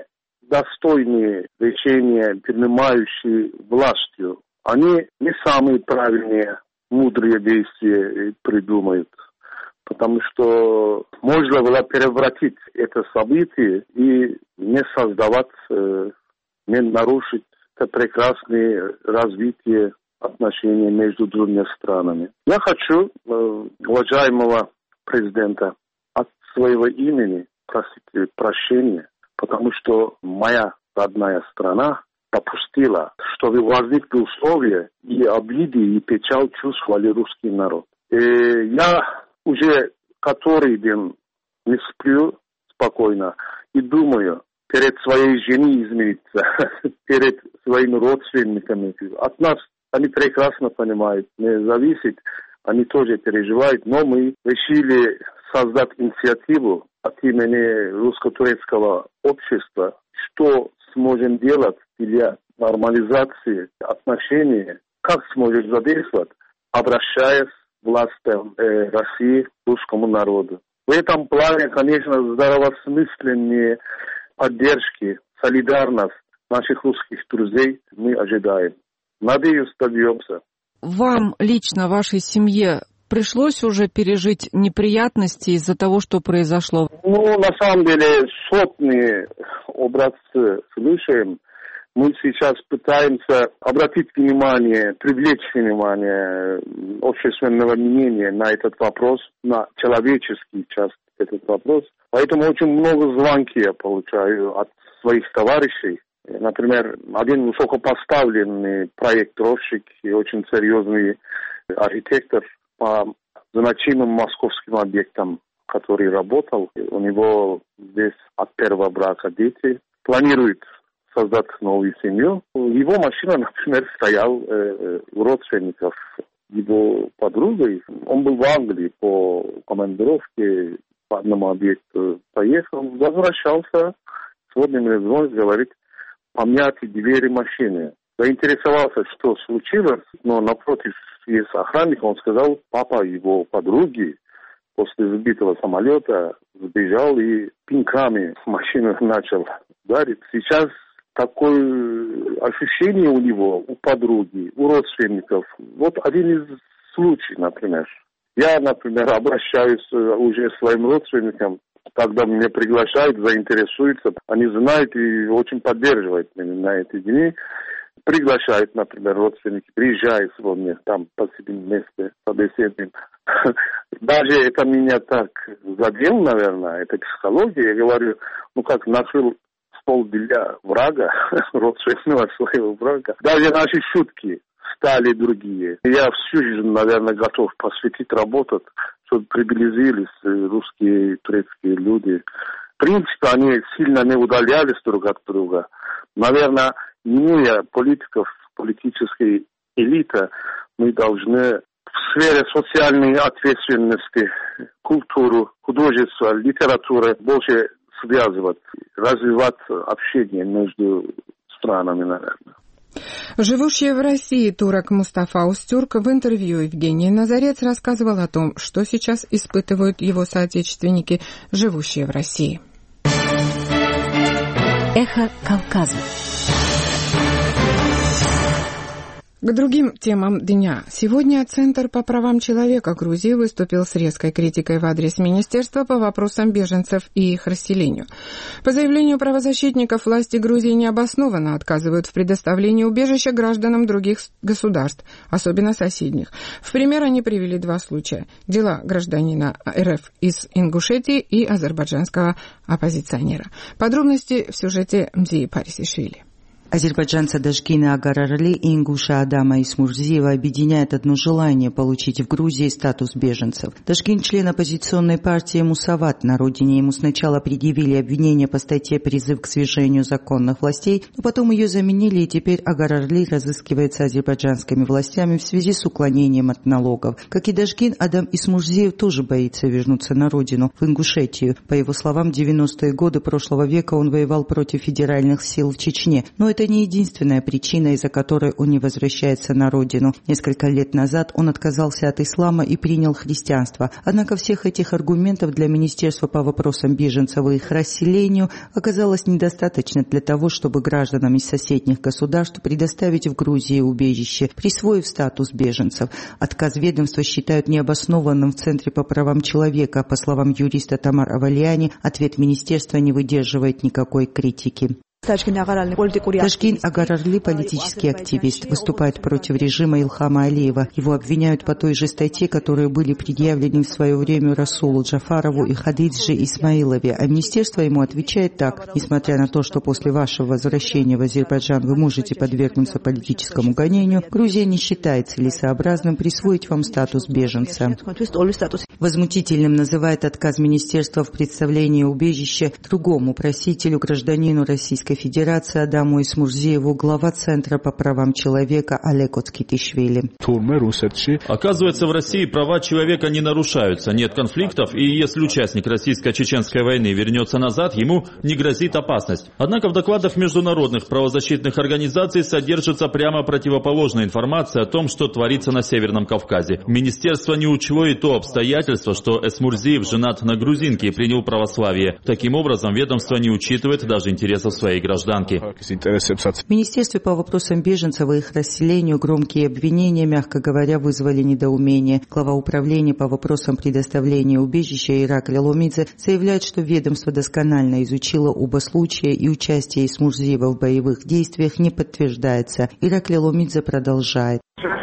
недостойные решения, принимающие властью. Они не самые правильные, мудрые действия придумают. Потому что можно было превратить это событие и не создавать, не нарушить это прекрасное развитие отношений между двумя странами. Я хочу уважаемого президента от своего имени просить прощения, потому что моя родная страна допустила, чтобы возникли условия и обиды, и печаль чувствовали русский народ. И я уже который день не сплю спокойно и думаю, перед своей женой измениться, перед своими родственниками. От нас они прекрасно понимают, не зависит, они тоже переживают, но мы решили создать инициативу от имени русско-турецкого общества, что сможем делать для нормализации отношений, как сможем задействовать, обращаясь к властям России, к русскому народу. В этом плане, конечно, здравомысленные поддержки, солидарность наших русских друзей мы ожидаем. Надеюсь, добьемся. Вам лично, вашей семье, пришлось уже пережить неприятности из-за того, что произошло? На самом деле, сотни образцов слышим. Мы сейчас пытаемся обратить внимание, привлечь внимание общественного мнения на этот вопрос, на человеческий часть этот вопрос. Поэтому очень много звонков я получаю от своих товарищей. Например, один высокопоставленный проектировщик и очень серьезный архитектор по значимым московским объектам, который работал. У него здесь от первого брака дети. Планирует создать новую семью. Его машина, например, стояла у родственников его подругой. Он был в Англии по командировке, по одному объекту поехал, возвращался. Сегодня мне звонит, говорит, помяты двери машины. Заинтересовался, что случилось, но напротив есть охранник, он сказал, папа его подруги после сбитого самолета сбежал и пинками машину начал ударить. Сейчас такое ощущение у него, у подруги, у родственников. Вот один из случаев, например. Я, например, обращаюсь уже к своим родственникам, когда меня приглашают, заинтересуются, они знают и очень поддерживают меня на эти дни. Приглашают, например, родственники, приезжают ко мне, там посидим вместе, побеседуем. Даже это меня так задело, наверное, это психология. Я говорю, как накрыл стол для врага, родственного своего врага. Даже наши шутки стали другие. Я всю жизнь, наверное, готов посвятить работать, чтобы приблизились русские и турецкие люди. В принципе, они сильно не удалялись друг от друга. Наверное, имея политиков, политической элиты, мы должны в сфере социальной ответственности, культуру, художество, литературу больше связывать, развивать общение между странами, наверное. Живущий в России турок Мустафа Устюрк в интервью Евгении Назарец рассказывал о том, что сейчас испытывают его соотечественники, живущие в России. Эхо Кавказа. К другим темам дня. Сегодня Центр по правам человека Грузии выступил с резкой критикой в адрес министерства по вопросам беженцев и их расселению. По заявлению правозащитников, власти Грузии необоснованно отказывают в предоставлении убежища гражданам других государств, особенно соседних. В пример они привели два случая. Дела гражданина РФ из Ингушетии и азербайджанского оппозиционера. Подробности в сюжете Мзии Парисишвили. Азербайджанца Дашкина Агарарли и ингуша Адама Исмурзиева объединяет одно желание получить в Грузии статус беженцев. Дашкин – член оппозиционной партии «Мусават». На родине ему сначала предъявили обвинение по статье «Призыв к свержению законных властей», но потом ее заменили, и теперь Агарарли разыскивается азербайджанскими властями в связи с уклонением от налогов. Как и Дашкин, Адам Исмурзиев тоже боится вернуться на родину, в Ингушетию. По его словам, в 90-е годы прошлого века он воевал против федеральных сил в Чечне, но это не единственная причина, из-за которой он не возвращается на родину. Несколько лет назад он отказался от ислама и принял христианство. Однако всех этих аргументов для Министерства по вопросам беженцев и их расселению оказалось недостаточно для того, чтобы гражданам из соседних государств предоставить в Грузии убежище, присвоив статус беженцев. Отказ ведомства считают необоснованным в Центре по правам человека. По словам юриста Тамар Авалиани, ответ министерства не выдерживает никакой критики. Дашкин Агарарли – политический активист, выступает против режима Илхама Алиева. Его обвиняют по той же статье, которые были предъявлены в свое время Расулу Джафарову и Хадиджи Исмаилове. А министерство ему отвечает так: несмотря на то, что после вашего возвращения в Азербайджан вы можете подвергнуться политическому гонению, Грузия не считает целесообразным присвоить вам статус беженца. Возмутительным называет отказ министерства в предоставлении убежища другому просителю, гражданину Российской Федерации Адаму Исмурзиеву, глава Центра по правам человека Олег Оцкитишвили. Оказывается, в России права человека не нарушаются, нет конфликтов, и если участник российско-чеченской войны вернется назад, ему не грозит опасность. Однако в докладах международных правозащитных организаций содержится прямо противоположная информация о том, что творится на Северном Кавказе. Министерство не учло и то обстоятельство, что Эсмурзиев женат на грузинке и принял православие. Таким образом, ведомство не учитывает даже интересов своей гражданки. В Министерстве по вопросам беженцев и их расселению громкие обвинения, мягко говоря, вызвали недоумение. Глава управления по вопросам предоставления убежища Ираклий Ломидзе заявляет, что ведомство досконально изучило оба случая и участие Исмурзиева в боевых действиях не подтверждается. Ираклий Ломидзе продолжает.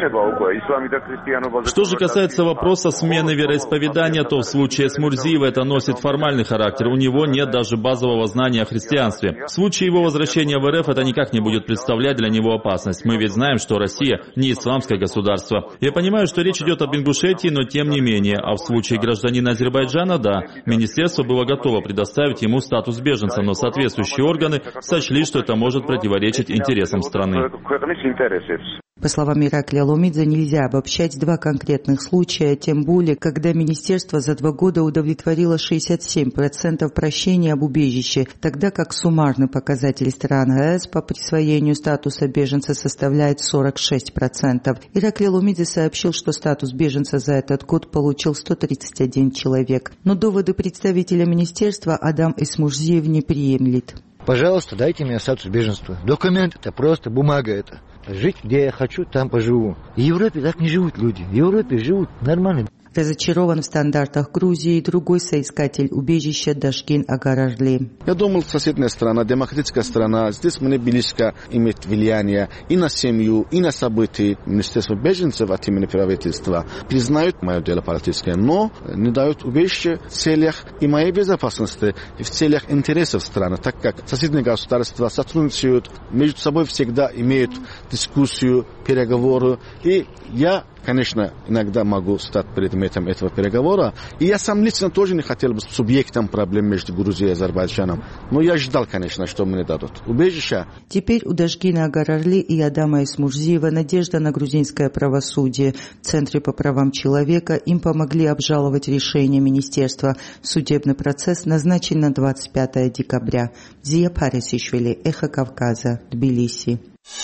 Что же касается вопроса смены вероисповедания, то в случае Эсмурзиева это носит формальный характер. У него нет даже базового знания о христианстве. В случае его возвращения в РФ это никак не будет представлять для него опасность. Мы ведь знаем, что Россия не исламское государство. Я понимаю, что речь идет об Ингушетии, но тем не менее. А в случае гражданина Азербайджана, да, министерство было готово предоставить ему статус беженца, но соответствующие органы сочли, что это может противоречить интересам страны. По словам Ираклия Ломидзе, нельзя обобщать два конкретных случая, тем более, когда министерство за 2 года удовлетворило 67% прощений об убежище, тогда как суммарный показатель стран ЕС по присвоению статуса беженца составляет 46%. Ираклий Ломидзе сообщил, что статус беженца за этот год получил 131 человек. Но доводы представителя министерства Адам Исмурзиев не приемлет. Пожалуйста, дайте мне статус беженства. Документ – это просто бумага это. Жить где я хочу, там поживу. В Европе так не живут люди. В Европе живут нормально. Разочарован в стандартах Грузии другой соискатель убежища Дашкин Агарарли. Я думал, соседняя страна, демократическая страна, здесь мне близко иметь влияние и на семью, и на события. Министерство беженцев от имени правительства признают мое дело политическое, но не дают убежище в целях и моей безопасности, и в целях интересов страны, так как соседние государства сотрудничают, между собой всегда имеют дискуссию, переговоры, и я, конечно, иногда могу стать предметом этого переговора. И я сам лично тоже не хотел быть субъектом проблем между Грузией и Азербайджаном. Но я ждал, конечно, что мне дадут убежище. Теперь у Дашкина Агарарли и Адама Исмурзиева надежда на грузинское правосудие. В Центре по правам человека им помогли обжаловать решение министерства. Судебный процесс назначен на 25 декабря. Зия Парисишвили, Эхо Кавказа, Тбилиси.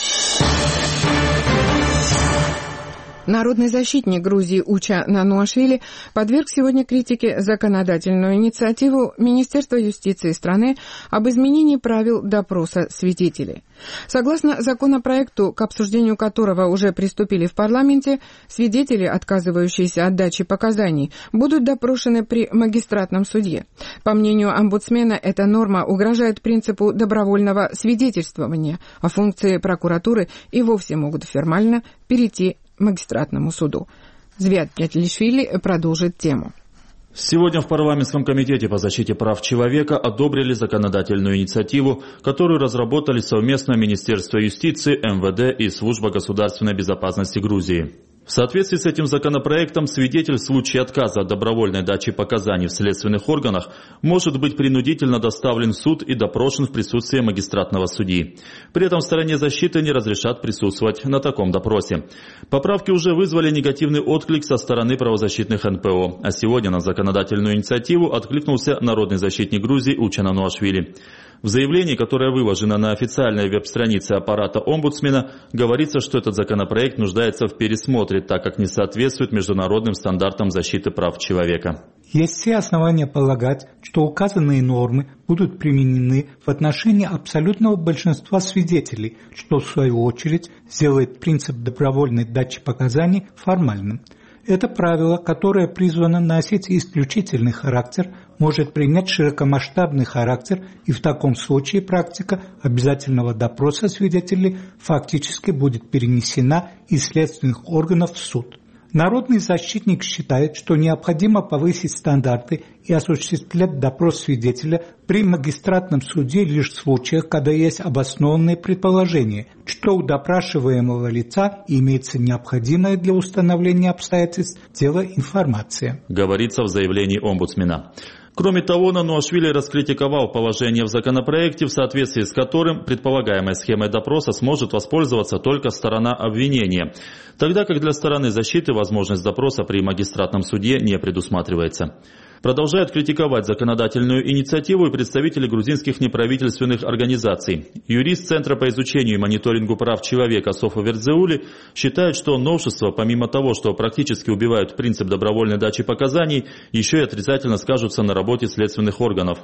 Народный защитник Грузии Уча Нануашвили подверг сегодня критике законодательную инициативу Министерства юстиции страны об изменении правил допроса свидетелей. Согласно законопроекту, к обсуждению которого уже приступили в парламенте, свидетели, отказывающиеся от дачи показаний, будут допрошены при магистратном суде. По мнению омбудсмена, эта норма угрожает принципу добровольного свидетельствования, а функции прокуратуры и вовсе могут формально перейти магистратному суду. Звят Пятлишвили продолжит тему. Сегодня в парламентском комитете по защите прав человека одобрили законодательную инициативу, которую разработали совместно Министерство юстиции, МВД и Служба государственной безопасности Грузии. В соответствии с этим законопроектом свидетель в случае отказа от добровольной дачи показаний в следственных органах может быть принудительно доставлен в суд и допрошен в присутствии магистратного судьи. При этом стороне защиты не разрешат присутствовать на таком допросе. Поправки уже вызвали негативный отклик со стороны правозащитных НПО, а сегодня на законодательную инициативу откликнулся народный защитник Грузии Уча Нануашвили. В заявлении, которое выложено на официальной веб-странице аппарата омбудсмена, говорится, что этот законопроект нуждается в пересмотре, так как не соответствует международным стандартам защиты прав человека. Есть все основания полагать, что указанные нормы будут применены в отношении абсолютного большинства свидетелей, что в свою очередь сделает принцип добровольной дачи показаний формальным. Это правило, которое призвано носить исключительный характер, может принять широкомасштабный характер, и в таком случае практика обязательного допроса свидетелей фактически будет перенесена из следственных органов в суд. Народный защитник считает, что необходимо повысить стандарты и осуществлять допрос свидетеля при магистратном суде лишь в случаях, когда есть обоснованные предположения, что у допрашиваемого лица имеется необходимая для установления обстоятельств дела информация. Говорится в заявлении омбудсмена. Кроме того, Нануашвили раскритиковал положение в законопроекте, в соответствии с которым предполагаемой схемой допроса сможет воспользоваться только сторона обвинения, тогда как для стороны защиты возможность допроса при магистратном суде не предусматривается. Продолжают критиковать законодательную инициативу и представители грузинских неправительственных организаций. Юрист Центра по изучению и мониторингу прав человека Софа Вердзеули считает, что новшества, помимо того, что практически убивают принцип добровольной дачи показаний, еще и отрицательно скажутся на работе следственных органов.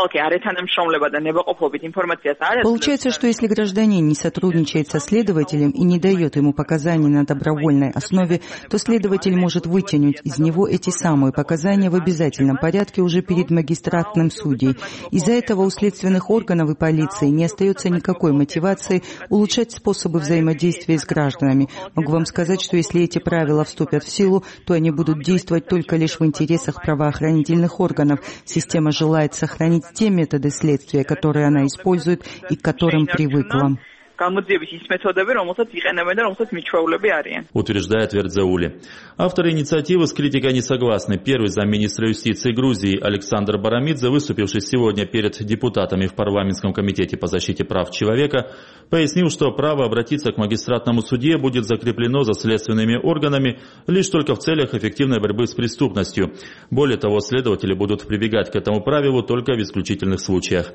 Получается, что если гражданин не сотрудничает со следователем и не дает ему показания на добровольной основе, то следователь может вытянуть из него эти самые показания в обязательном порядке уже перед магистратным судьей. Из-за этого у следственных органов и полиции не остается никакой мотивации улучшать способы взаимодействия с гражданами. Могу вам сказать, что если эти правила вступят в силу, то они будут действовать только лишь в интересах правоохранительных органов. Система желает сохранить те методы следствия, которые она использует и к которым привыкла. Утверждает Вердзеули. Авторы инициативы с критикой не согласны. Первый замминистра юстиции Грузии Александр Барамидзе, выступивший сегодня перед депутатами в парламентском комитете по защите прав человека, пояснил, что право обратиться к магистратному суде будет закреплено за следственными органами лишь только в целях эффективной борьбы с преступностью. Более того, следователи будут прибегать к этому правилу только в исключительных случаях.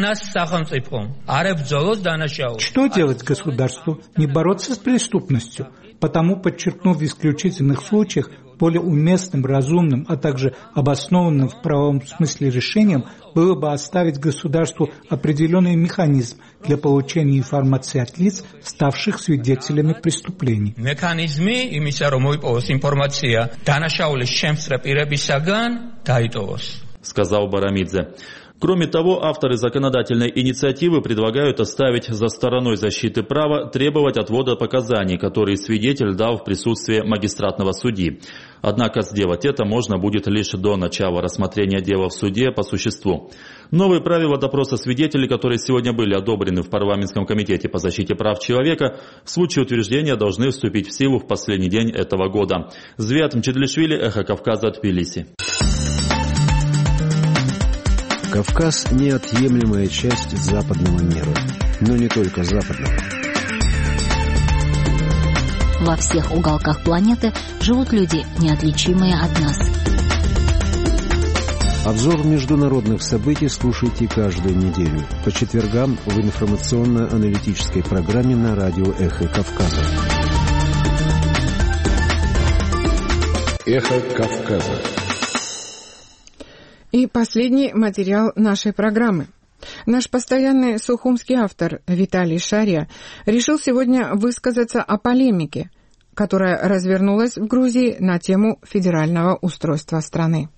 Что делать государству? Не бороться с преступностью. Потому, подчеркнув в исключительных случаях, более уместным, разумным, а также обоснованным в правовом смысле решением было бы оставить государству определенный механизм для получения информации от лиц, ставших свидетелями преступлений. Механизмы იმისა რომ მოიპოვოს ინფორმაცია დანაშაულის შემსწრე პირებისაგან დაიტოვოს, сказал Барамидзе. Кроме того, авторы законодательной инициативы предлагают оставить за стороной защиты права требовать отвода показаний, которые свидетель дал в присутствии магистратного судьи. Однако сделать это можно будет лишь до начала рассмотрения дела в суде по существу. Новые правила допроса свидетелей, которые сегодня были одобрены в парламентском комитете по защите прав человека, в случае утверждения должны вступить в силу в последний день этого года. Звят Мчедлишвили, Эхо Кавказа, Тбилиси. Кавказ – неотъемлемая часть западного мира, но не только западного. Во всех уголках планеты живут люди, неотличимые от нас. Обзор международных событий слушайте каждую неделю по четвергам в информационно-аналитической программе на радио «Эхо Кавказа». «Эхо Кавказа». И последний материал нашей программы. Наш постоянный сухумский автор Виталий Шария решил сегодня высказаться о полемике, которая развернулась в Грузии на тему федерального устройства страны.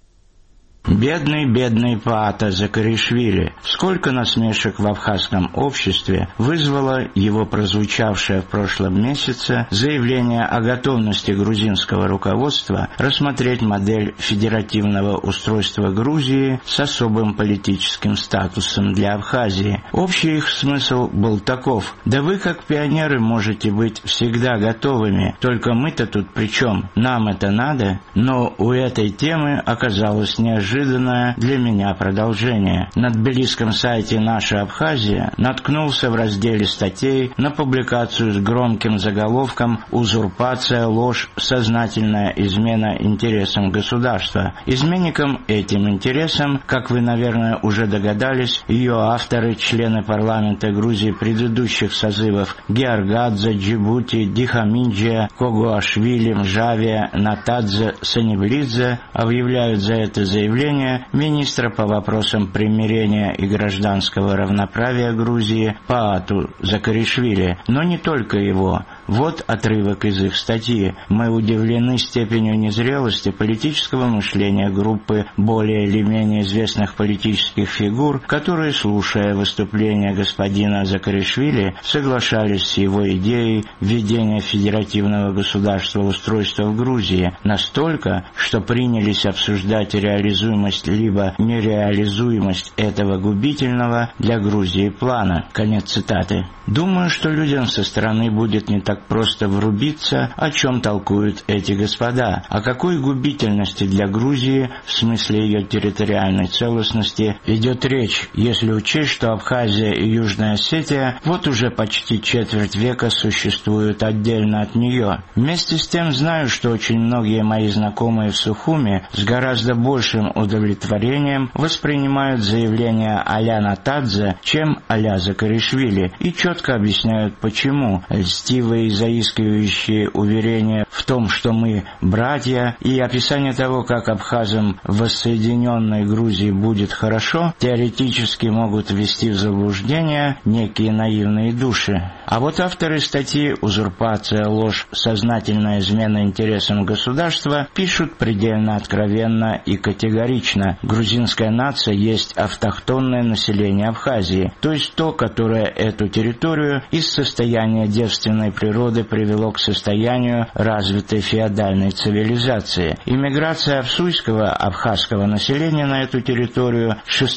Бедный Паата Закаришвили. Сколько насмешек в абхазском обществе вызвало его прозвучавшее в прошлом месяце заявление о готовности грузинского руководства рассмотреть модель федеративного устройства Грузии с особым политическим статусом для Абхазии. Общий их смысл был таков: да вы, как пионеры, можете быть всегда готовыми, только мы-то тут при чем? Нам это надо? Но у этой темы оказалось неожиданное для меня продолжение. На тбилисском сайте «Наша Абхазия» наткнулся в разделе статей на публикацию с громким заголовком «Узурпация, ложь, сознательная измена интересам государства». Изменником этим интересам, как вы, наверное, уже догадались, ее авторы, члены парламента Грузии предыдущих созывов Георгадзе, Джибути, Дихаминджия, Когуашвили, Мжавия, Натадзе, Саневлидзе объявляют за это заявление министра по вопросам примирения и гражданского равноправия Грузии Паату Закаришвили, но не только его. Вот отрывок из их статьи. «Мы удивлены степенью незрелости политического мышления группы более или менее известных политических фигур, которые, слушая выступления господина Закаришвили, соглашались с его идеей введения федеративного государства устройства в Грузии настолько, что принялись обсуждать реализуемость либо нереализуемость этого губительного для Грузии плана». Конец цитаты. Думаю, что людям со стороны будет не так просто врубиться, о чем толкуют эти господа, о какой губительности для Грузии в смысле ее территориальной целостности идет речь, если учесть, что Абхазия и Южная Осетия вот уже почти четверть века существуют отдельно от нее. Вместе с тем знаю, что очень многие мои знакомые в Сухуми с гораздо большим удовлетворением воспринимают заявления а-ля Натадзе, чем а-ля Закаришвили, и четко объясняют почему. Льстивые и заискивающие уверения в том, что мы братья, и описание того, как абхазам в воссоединенной Грузии будет хорошо, теоретически могут ввести в заблуждение некие наивные души. А вот авторы статьи «Узурпация, ложь, сознательная измена интересам государства» пишут предельно откровенно и категорично. Грузинская нация есть автохтонное население Абхазии, то есть то, которое эту территорию из состояния девственной природы привело к состоянию развитой феодальной цивилизации. Иммиграция абсуйского абхазского населения на эту территорию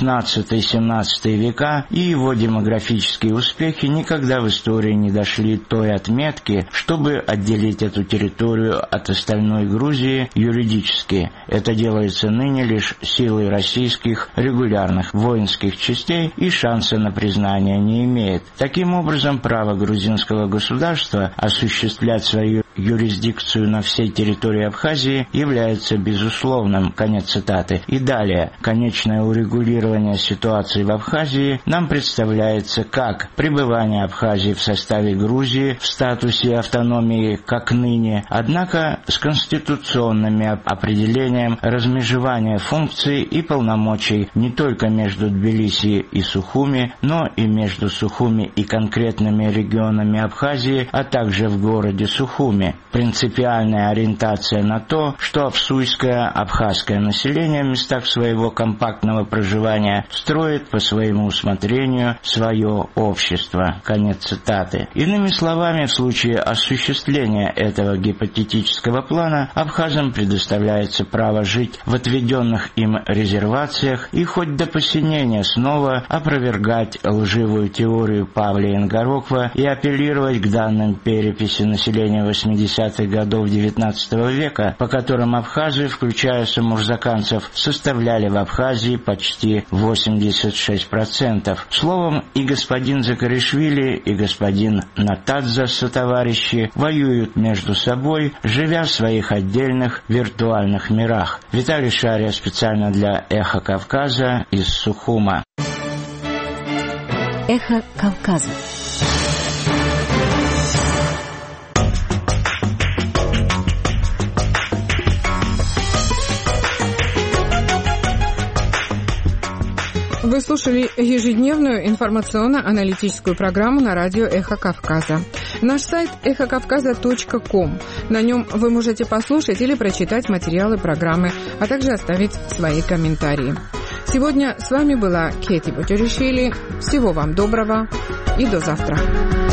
XVI-XVII века и его демографические успехи никогда в истории не дошли той отметки, чтобы отделить эту территорию от остальной Грузии юридически. Это делается ныне лишь силой российских регулярных воинских частей и шанса на признание не имеет. Таким образом, право грузинского государства осуществлять свою юрисдикцию на всей территории Абхазии является безусловным. Конец цитаты. И далее. Конечное урегулирование ситуации в Абхазии нам представляется как пребывание Абхазии в составе Грузии в статусе автономии, как ныне, однако с конституционными определением размежевания функций и полномочий не только между Тбилиси и Сухуми, но и между Сухуми и конкретными регионами Абхазии, а также в городе Сухуми. Принципиальная ориентация на то, что абсуйское абхазское население в местах своего компактного проживания строит по своему усмотрению свое общество. Конец цитаты. Иными словами, в случае осуществления этого гипотетического плана абхазам предоставляется право жить в отведенных им резервациях и хоть до посинения снова опровергать лживую теорию Павла Ингороква и апеллировать к данным переписи населения 80-х годов XIX века, по которым абхазы, включая самурзаканцев, составляли в Абхазии почти 86%. Словом, и господин Закаришвили, и господин Натадзе сотоварищи воюют между собой, живя в своих отдельных виртуальных мирах. Виталий Шария специально для «Эхо Кавказа» из Сухума. «Эхо Кавказа». Вы слушали ежедневную информационно-аналитическую программу на радио «Эхо Кавказа». Наш сайт эхокавказа.ком. На нем вы можете послушать или прочитать материалы программы, а также оставить свои комментарии. Сегодня с вами была Кети Бутеришвили. Всего вам доброго и до завтра.